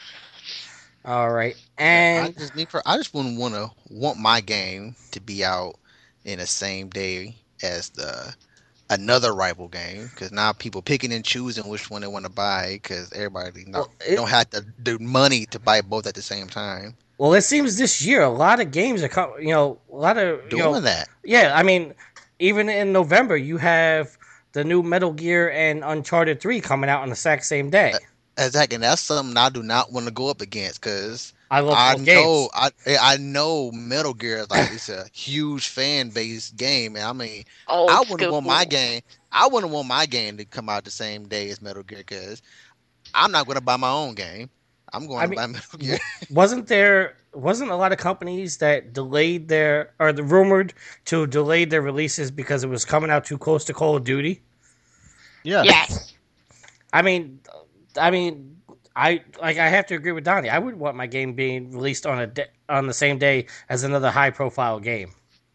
All right, I and just me per- I just wouldn't want to want my game to be out in the same day as the another rival game, because now people picking and choosing which one they want to buy, because everybody not, Well, it- don't have the, the money to buy both at the same time. well, it seems this year a lot of games are com- you know a lot of you Doing know that, yeah. I mean, even in November, you have the new Metal Gear and Uncharted three coming out on the exact same day. exactly. And that's something I do not want to go up against, because I love I both know games. I I know Metal Gear is like it's a huge fan base game, and I mean old I wouldn't school. want my game. I wouldn't want my game to come out the same day as Metal Gear, because I'm not going to buy my own game. I'm going I to mean, buy Metal Gear. Wasn't there wasn't a lot of companies that delayed their or the rumored to delay their releases because it was coming out too close to Call of Duty? Yeah. Yes. I mean, I mean, I like I have to agree with Donnie. I wouldn't want my game being released on a de- on the same day as another high profile game.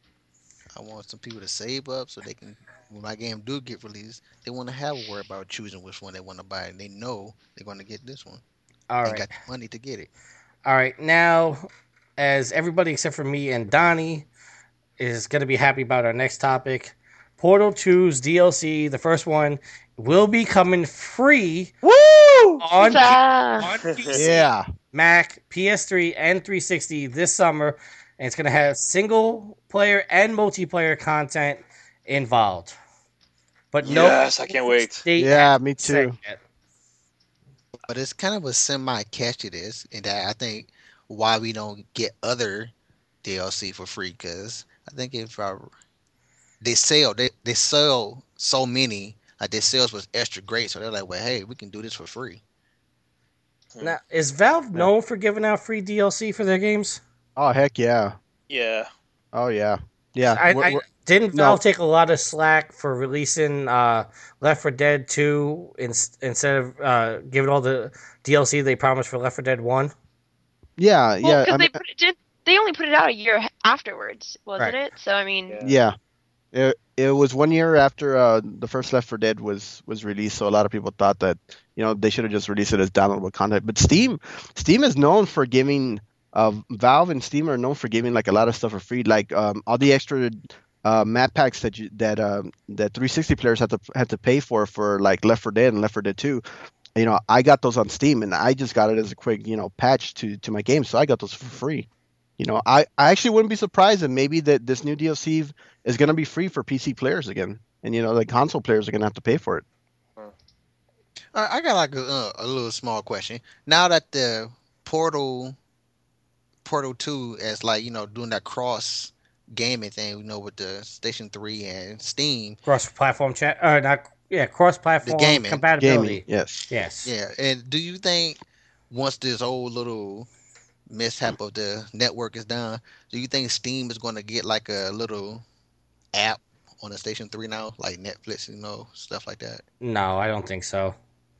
I want some people to save up so they can, when my game do get released, they want to have a worry about choosing which one they want to buy, and they know they're going to get this one. All They right, got the money to get it. all right. Now, as everybody except for me and Donnie is going to be happy about our next topic, Portal two's D L C, the first one, will be coming free Woo! on, P- Ah. on P C, Yeah. Mac, P S three, and three sixty this summer, and it's going to have single player and multiplayer content involved. But no, Yes, I can't wait. date Yeah, has me been set too. yet. But it's kind of a semi-catch to this, and that I think why we don't get other D L C for free, because I think if I, they sell they, they sell so many, like their sales was extra great, so they're like, well, hey, we can do this for free. Now, is Valve known for giving out free D L C for their games? Oh heck yeah. Yeah. Oh yeah. Yeah. I, We're- I, we're- didn't no. Valve take a lot of slack for releasing uh, Left four Dead two in, instead of uh, giving all the D L C they promised for Left four Dead one? yeah. Well, Yeah. because I they mean, put it, did, they only put it out a year afterwards, wasn't Right. it? So I mean, Yeah. yeah. It, it was one year after uh, the first Left four Dead was was released, so a lot of people thought that you know they should have just released it as downloadable content. But Steam, Steam is known for giving, uh, Valve and Steam are known for giving like a lot of stuff for free, like um, all the extra uh, map packs that you that um, that three sixty players had to had to pay for for like Left four Dead and Left four Dead two. You know, I got those on Steam, and I just got it as a quick you know patch to to my game, so I got those for free. You know, I, I actually wouldn't be surprised if maybe that this new D L C is going to be free for P C players again, and you know, the console players are going to have to pay for it. I, I got like a, uh, a little small question. Now that the Portal Portal Two is like you know doing that cross gaming thing, you know, with the Station Three and Steam, Cross-platform chat, uh, not yeah, cross-platform The gaming. compatibility. Gaming, yes. Yes. yeah. And do you think once this old little mishap of the network is done, do you think Steam is going to get like a little app on the Station Three now, like Netflix, you know, stuff like that? No, I don't think so.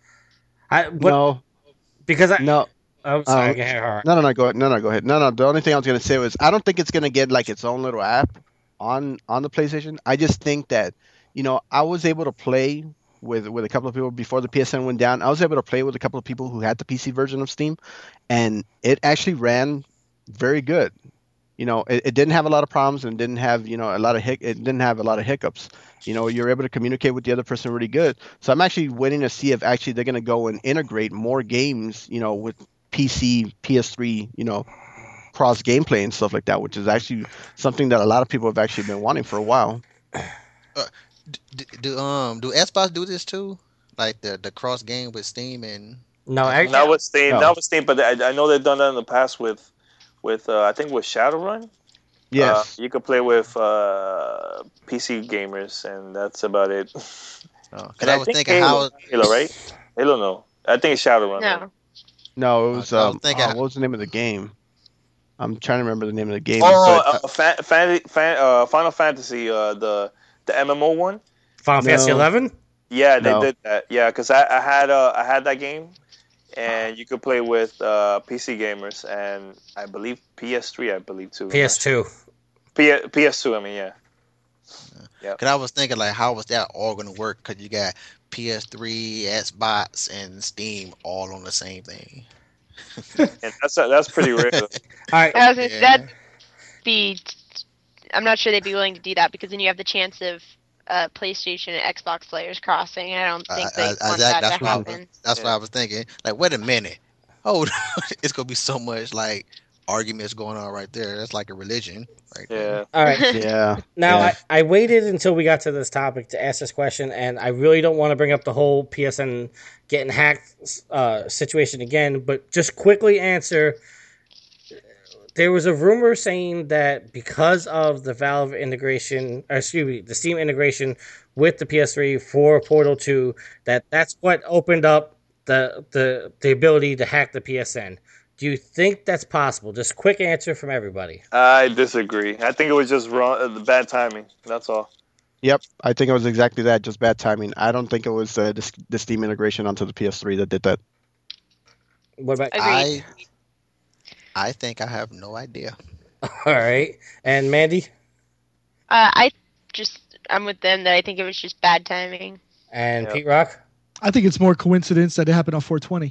I but No, because I no, oh sorry, uh, go ahead, Hart. no, no, no. Go ahead. No, no, go ahead. No, no. The only thing I was going to say was I don't think it's going to get like its own little app on on the PlayStation. I just think that you know I was able to play with with a couple of people before the P S N went down. I was able to play with a couple of people who had the P C version of Steam, and it actually ran very good. You know, it, it didn't have a lot of problems and didn't have, you know, a lot of hic- it didn't have a lot of hiccups. You know, you're able to communicate with the other person really good. So I'm actually waiting to see if actually they're going to go and integrate more games, you know, with P C, P S three, you know, cross gameplay and stuff like that, which is actually something that a lot of people have actually been wanting for a while. Do, do um do Xbox do this too? Like the the cross game with Steam and No, actually, Not with Steam, No. not with Steam, but I, I know they've done that in the past with, with uh, I think with Shadowrun. Yes. Uh, you could play with uh, P C gamers, and that's about it. because And I I was think thinking Halo, how Halo, right? Halo, no. I think it's Shadowrun. right? No. No, it was, I was um, thinking- oh, what was the name of the game? I'm trying to remember the name of the game. Oh, but, uh, fan, fan, fan, uh, Final Fantasy, uh, the the M M O one. Final Fantasy No. eleven. Yeah, they No. did that. Yeah, because I, I had uh, I had that game, and you could play with uh, P C gamers, and I believe P S three, I believe too. P S two. P- P S two, I mean, yeah. Because I was thinking like how was that all going to work? Because you got P S three, Xbox, and Steam all on the same thing. And that's that's pretty rare. though. All right. I was gonna, Yeah. that'd be. I'm not sure they'd be willing to do that because then you have the chance of uh, PlayStation and Xbox players crossing. And I don't think I- they I- I- want that- that, that's to what I was- happen. That's what Yeah. I was thinking. Like, wait a minute. Oh, it's gonna be so much like arguments going on right there. That's like a religion, right? there. Yeah. All right. yeah. Now, Yeah. I, I waited until we got to this topic to ask this question, and I really don't want to bring up the whole P S N getting hacked uh, situation again, but just quickly answer. There was a rumor saying that because of the Valve integration, or excuse me, the Steam integration with the P S three for Portal two, that that's what opened up the the the ability to hack the P S N. Do you think that's possible? Just quick answer from everybody. I disagree. I think it was just wrong, uh, the bad timing. That's all. Yep, I think it was exactly that, just bad timing. I don't think it was uh, the, the Steam integration onto the P S three that did that. What about Agreed. I I think I have no idea. all right? And Mandy Uh, I just I'm with them that I think it was just bad timing. and Yeah. Pete Rock. I think it's more coincidence that it happened on four twenty.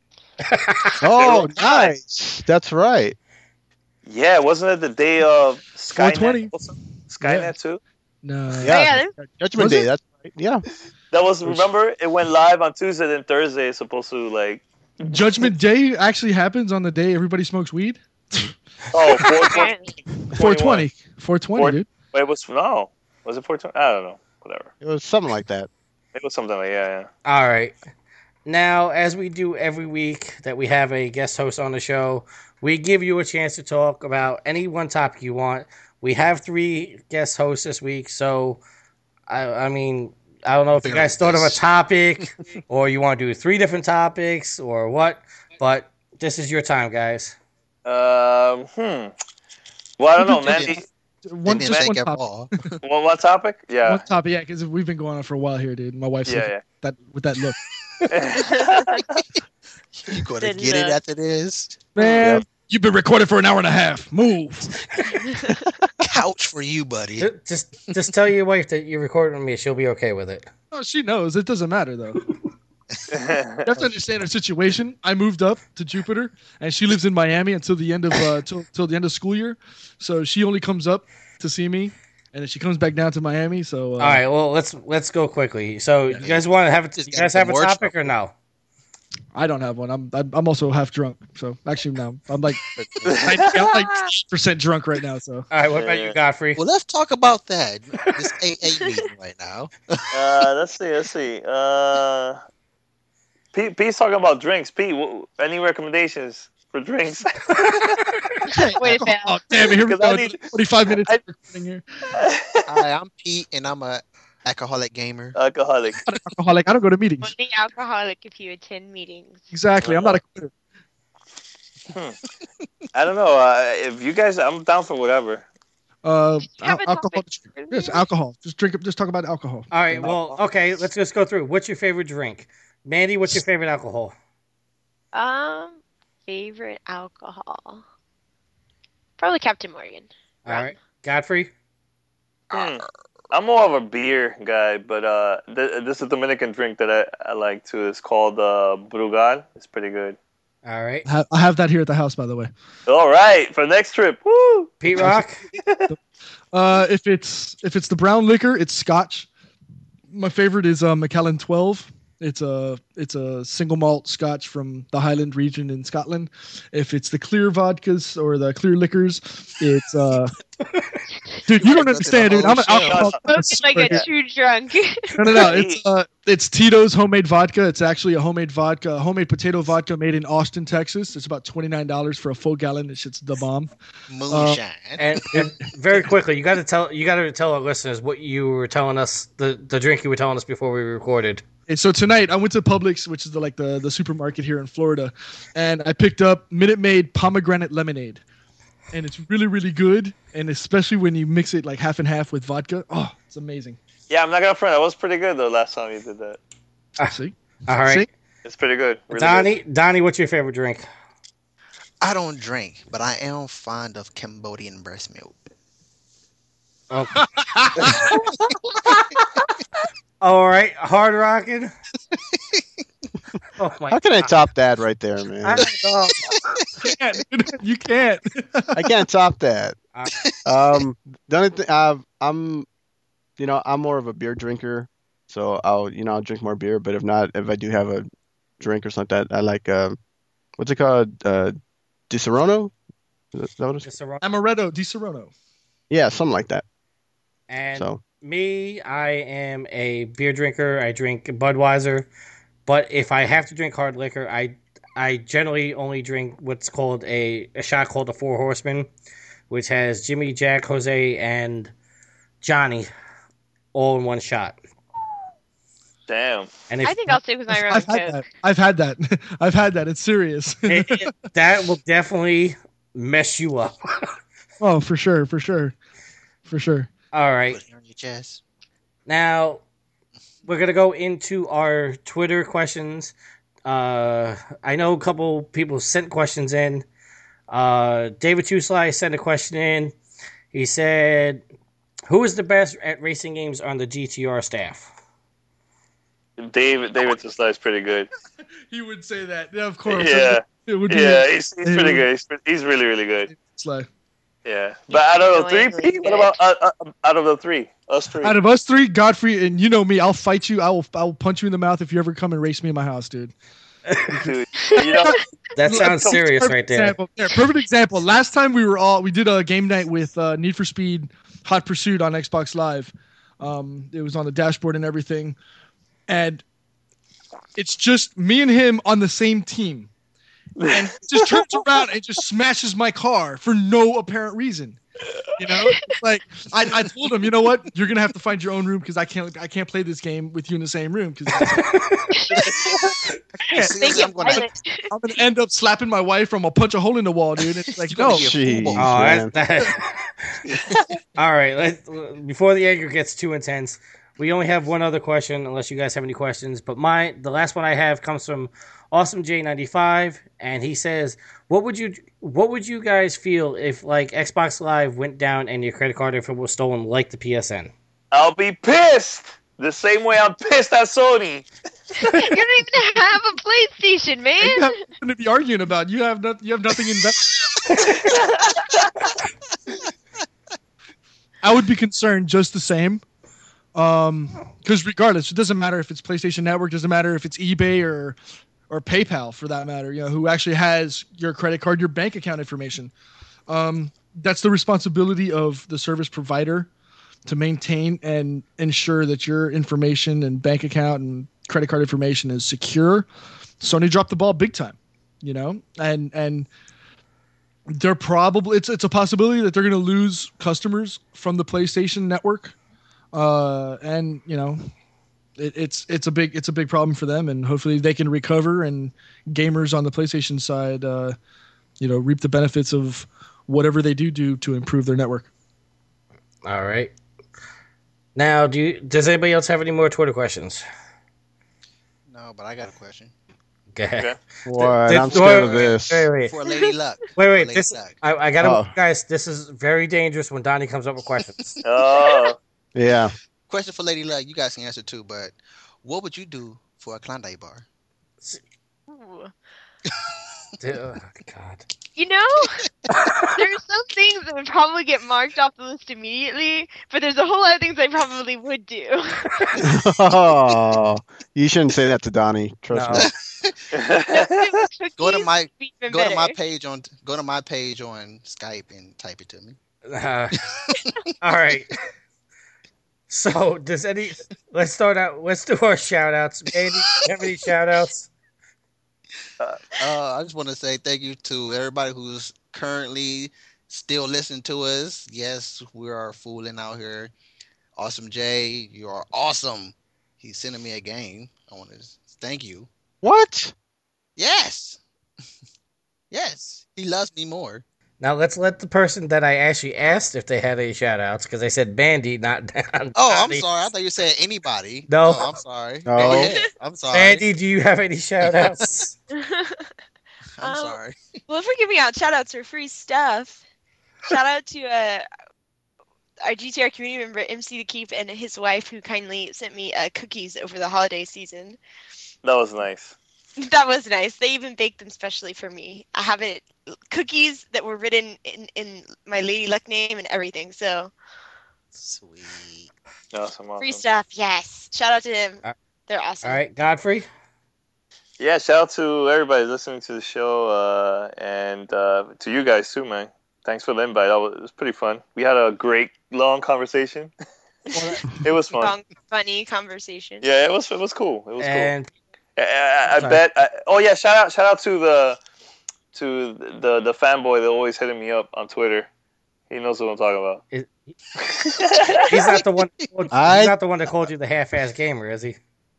Oh, nice. That's right. Yeah, wasn't it the day of four twenty. Skynet? Also? Skynet too. No. Yeah. yeah, Judgment Was Day. it? That's right. Yeah. That was remember it went live on Tuesday, then Thursday is supposed to like Judgment Day actually happens on the day everybody smokes weed. oh four twenty. apparently. four twenty. four twenty, Four- dude. Wait, was no? Was it four twenty? I don't know. Whatever. It was something like that. It was something like yeah, yeah. All right. Now, as we do every week that we have a guest host on the show, we give you a chance to talk about any one topic you want. We have three guest hosts this week, so I, I mean, I don't know if you guys thought of a topic or you want to do three different topics or what, but this is your time, guys. Um, hmm. Well, I don't know, Mandy. One, They didn't just think one at topic. all. One, one topic? Yeah. One topic, yeah, because we've been going on for a while here, dude. My wife's Yeah, looking yeah. that with that look. You gonna Didn't get it know. after this? Man, you've been recording for an hour and a half. Move. couch for you, buddy. Ju- Just, just tell your wife that you're recording with me. She'll be okay with it. Oh, she knows. It doesn't matter though. You have to understand her situation. I moved up to Jupiter, and she lives in Miami until the end of uh, till, till the end of school year. So she only comes up to see me, and then she comes back down to Miami. So uh, All right. Well, let's let's go quickly. So you guys want to have a, Just you got guys some have a more topic trouble. or no? I don't have one. I'm I'm I'm also half drunk. So actually, no, I'm like I'm like percent drunk right now. So All right. What about Yeah. you, Godfrey? Well, let's talk about that. This A A meeting right now. uh, let's see. Let's see. Uh, Pete, Pete's talking about drinks. Pete, wh- any recommendations for drinks? Way to fail. oh damn it! Here we 'Cause I go. need- Forty-five minutes I- of recording here. Hi, I'm Pete, and I'm a alcoholic gamer. Alcoholic. I'm not an alcoholic. I don't go to meetings. Only alcoholic if you attend meetings. Exactly. I'm not a quitter. I don't know. Uh, if you guys, I'm down for whatever. Uh, Have al- a alcohol. topic earlier. Yes, alcohol. Just drink it. Just talk about alcohol. All right. Well, okay. Let's just go through. What's your favorite drink? Mandy, what's your favorite alcohol? Um, favorite alcohol. Probably Captain Morgan. All Rum. right. Godfrey? Hmm. I'm more of a beer guy, but uh, th- this is a Dominican drink that I, I like too. It's called uh, Brugal. It's pretty good. All right. I have, I have that here at the house, by the way. All right, for the next trip. Woo! Pete Rock? Uh, if it's if it's the brown liquor, it's Scotch. My favorite is uh, Macallan twelve. It's a it's a single malt Scotch from the Highland region in Scotland. If it's the clear vodkas or the clear liquors, it's uh, dude, you don't understand, dude. I'm an alcohol. Spoken like a true drunk. No, no, no. It's uh, it's Tito's homemade vodka. It's actually a homemade vodka, homemade potato vodka made in Austin, Texas. It's about twenty nine dollars for a full gallon. It's shit's the bomb. Moonshine. And, and very quickly, you got to tell you got to tell our listeners what you were telling us the, the drink you were telling us before we recorded. And so tonight I went to Publix, which is the, like the, the supermarket here in Florida, and I picked up Minute Maid pomegranate lemonade, and it's really really good, and especially when you mix it like half and half with vodka. Oh, it's amazing. Yeah, I'm not gonna front. That was pretty good though. Last time you did that, See, All right, See? it's pretty good. Really Donnie. Donnie, what's your favorite drink? I don't drink, but I am fond of Cambodian breast milk. Oh. All right, hard rocking. Oh my! How can I God. top that right there, man? I don't know. you can't. dude. You can't. I can't top that. Uh, Um, the only thing uh, I'm, you know, I'm more of a beer drinker, so I'll, you know, I'll drink more beer. But if not, if I do have a drink or something, I like um, what's it called? Uh, Di Serono? Is that- is that what it's? Just a rock- Amaretto di Serono. Yeah, something like that. And So me, I am a beer drinker. I drink Budweiser, but if I have to drink hard liquor, I I generally only drink what's called a, a shot called the Four Horsemen, which has Jimmy, Jack, Jose, and Johnny all in one shot. Damn. And if I think I'll stick with my rum I've and had that. coke. I've had that. I've had that. It's serious. it, it- that will definitely mess you up. Oh, for sure, for sure, for sure. All right. Put it on your chest. Now, we're going to go into our Twitter questions. Uh, I know a couple people sent questions in. Uh, David Tusley sent a question in. He said, who is the best at racing games on the G T R staff? David David Tesla is pretty good. He would say that. Yeah, of course. Yeah, It would be yeah, he's, he's He pretty would- good. He's, pre- he's really really good. Sly. Yeah, but out of the really, three, really Pete, what good. about uh, uh, out of the three, us three? Out of us three, Godfrey, and you know me, I'll fight you. I will. I will punch you in the mouth if you ever come and race me in my house, dude. Dude, you know, That sounds serious Perfect right there. Example. Yeah, perfect example. Last time we were all we did a game night with uh, Need for Speed Hot Pursuit on Xbox Live. Um, it was on the dashboard and everything, and it's just me and him on the same team, and he just turns around and just smashes my car for no apparent reason. You know, It's like I, I told him, you know what, you're gonna have to find your own room because I can't I can't play this game with you in the same room because Thank you, I'm gonna, pilot. I'm gonna end up slapping my wife or I'm gonna punch a hole in the wall, dude. It's like You're gonna no, be a Jeez, football. Oh, man. that's that. All right. Let's, before the anger gets too intense, we only have one other question, unless you guys have any questions. But my the last one I have comes from Awesome J ninety-five, and he says, "What would you What would you guys feel if like Xbox Live went down and your credit card info was stolen, like the P S N?" I'll be pissed. The same way I'm pissed at Sony. You don't even have a PlayStation, You man. have nothing to be arguing about. You have not, You have nothing invested. I would be concerned just the same. Um, because regardless, it doesn't matter if it's PlayStation Network, doesn't matter if it's eBay or or PayPal for that matter. You know, who actually has your credit card, your bank account information. Um, that's the responsibility of the service provider to maintain and ensure that your information and bank account and credit card information is secure. Sony dropped the ball big time, you know, and and they're probably it's it's a possibility that they're going to lose customers from the PlayStation Network, uh, and you know, it, it's it's a big it's a big problem for them, and hopefully they can recover and gamers on the PlayStation side, uh, you know, reap the benefits of whatever they do do to improve their network. All right. Now, do you, does anybody else have any more Twitter questions? No, but I got a question. Go ahead. Okay. What? This- I'm scared of wait, this. Wait, wait, For Lady Luck. wait, For wait. Lady This Luck. I, I gotta, Oh. guys. This is very dangerous when Donnie comes up with questions. Oh, Yeah. Question for Lady Luck. You guys can answer too, but what would you do for a Klondike bar? Ooh. Oh, God. You know, there's some things that would probably get marked off the list immediately, but there's a whole lot of things I probably would do. Oh, you shouldn't say that to Donnie. Trust No. me. Go to my Even go to my better. page on go to my page on Skype and type it to me. Uh, all right. So, does any? Let's start out. Let's do our shout outs. Andy, you have any shout outs? Uh, I just want to say thank you to everybody who's currently still listening to us. Yes, we are fooling out here. Awesome Jay, you are awesome. He's sending me a game. I want to thank you. What? Yes. Yes. He loves me more. Now, let's let the person that I actually asked if they had any shout outs, because they said Bandy, not Don. Oh, I'm Donnie. sorry. I thought you said anybody. No. Oh, I'm sorry. No. Go ahead. I'm sorry. Bandy, do you have any shout outs? I'm Um, sorry. Well, if we're giving out shout outs for free stuff, shout out to uh, our G T R community member, M C The Keep, and his wife, who kindly sent me uh, cookies over the holiday season. that was nice. That was nice. They even baked them specially for me. I have it cookies that were written in, in my Lady Luck name and everything. So Sweet. Awesome, free awesome. stuff, yes. Shout out to them. Uh, They're awesome. All right, Godfrey. Yeah, shout out to everybody listening to the show, uh, and uh, to you guys too, man. Thanks for the invite. That was, it was pretty fun. We had a great long conversation. It was fun. Long, funny conversation. Yeah, it was. It was cool. It was And cool. I, I, I Sorry. bet. I, oh yeah, shout out, shout out to the to the the fanboy that always hitting me up on Twitter. He knows what I'm talking about. Is- he's not the one. He's I- not the one that called you the half-ass gamer, is he?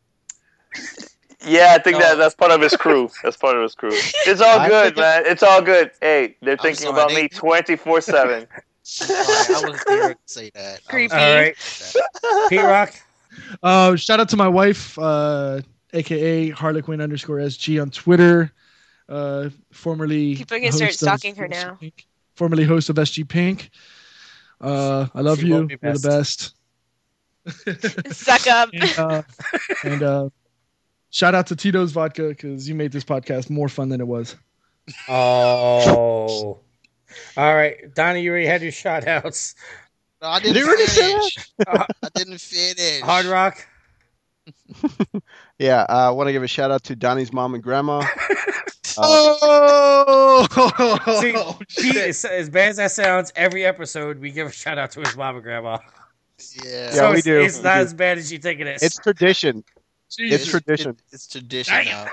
Yeah, I think No. that that's part of his crew. That's part of his crew. It's all I good, think it- man. It's all good. Hey, they're I'm thinking sorry, about they- me twenty-four seven. Sorry, I was there to say that. I was Creepy. All there right, to say that. Pete Rock. Uh, shout out to my wife, uh, aka Harlequin underscore S G on Twitter. Uh, formerly People are gonna start host of stalking her S G now. Pink, formerly host of S G Pink. Uh, I love She you. won't be You're the best. Suck up. and uh, and uh, shout out to Tito's Vodka because you made this podcast more fun than it was. Oh. All right, Donnie, you already had your shout outs. No, I Did didn't you already say finish. Uh, I didn't finish. Hard Rock. Yeah, uh, I want to give a shout out to Donnie's mom and grandma. Uh, Oh, See, Pete, as, as bad as that sounds, every episode we give a shout out to his mom and grandma. Yeah. Yeah, so we it's, do. It's We not do. as bad as you think it is. it's tradition. Jesus. It's tradition. It, it's tradition now.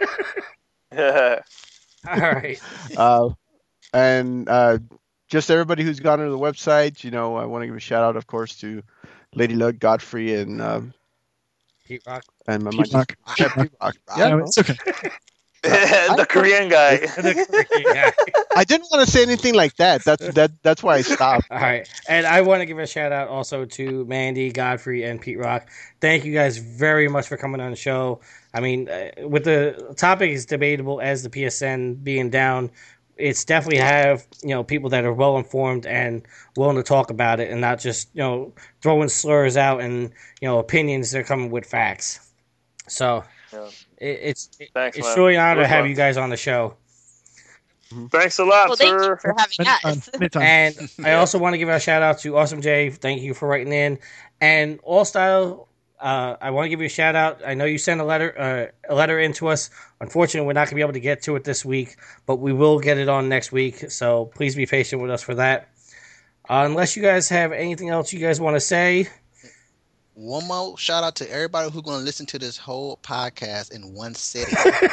All right. Uh, and uh, just everybody who's gone to the website, you know, I want to give a shout out, of course, to Lady Luck, Godfrey, and um, Pete Rock. and my Pete Rock. Yeah, Pete Rock. Yeah, Yeah, it's okay. the Korean guy. Yeah. I didn't want to say anything like that. That's that. That's why I stopped. All right. And I want to give a shout out also to Mandy, Godfrey, and Pete Rock. Thank you guys very much for coming on the show. I mean, uh, with the topic is debatable as the P S N being down, it's definitely have, you know, people that are well informed and willing to talk about it and not just, you know, throwing slurs out and, you know, opinions that are coming with facts. So Yeah. it, it's it, Thanks, it's man. truly an honor It to was have fun. you guys on the show. Thanks a lot, Well, thank you sir. for having Anytime. us. Anytime. And I also want to give a shout out to Awesome J. Thank you for writing in. And All Style, uh, I want to give you a shout out. I know you sent a letter uh, a letter in to us. Unfortunately, we're not going to be able to get to it this week, but we will get it on next week. So please be patient with us for that. Uh, unless you guys have anything else you guys want to say. One more shout out to everybody who's going to listen to this whole podcast in one sitting.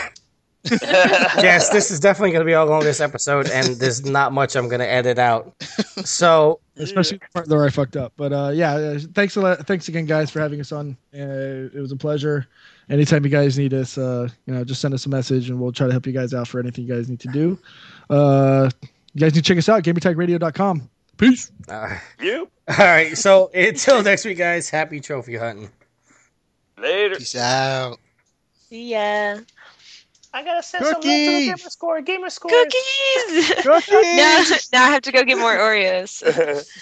Yes, this is definitely going to be our longest episode, and there's not much I'm going to edit out. So Especially the part where I fucked up. But uh, yeah, uh, thanks a lot. Thanks again, guys, for having us on. Uh, it was a pleasure. Anytime you guys need us, uh, you know, just send us a message, and we'll try to help you guys out for anything you guys need to do. Uh, you guys need to check us out, gamer tag radio dot com. Peace. uh, You all right. So until next week, guys. Happy trophy hunting. later. Peace out. See ya. I gotta send some love to the Cookies. gamer score. Gamer score. Cookies! Cookies. now, now I have to go get more Oreos.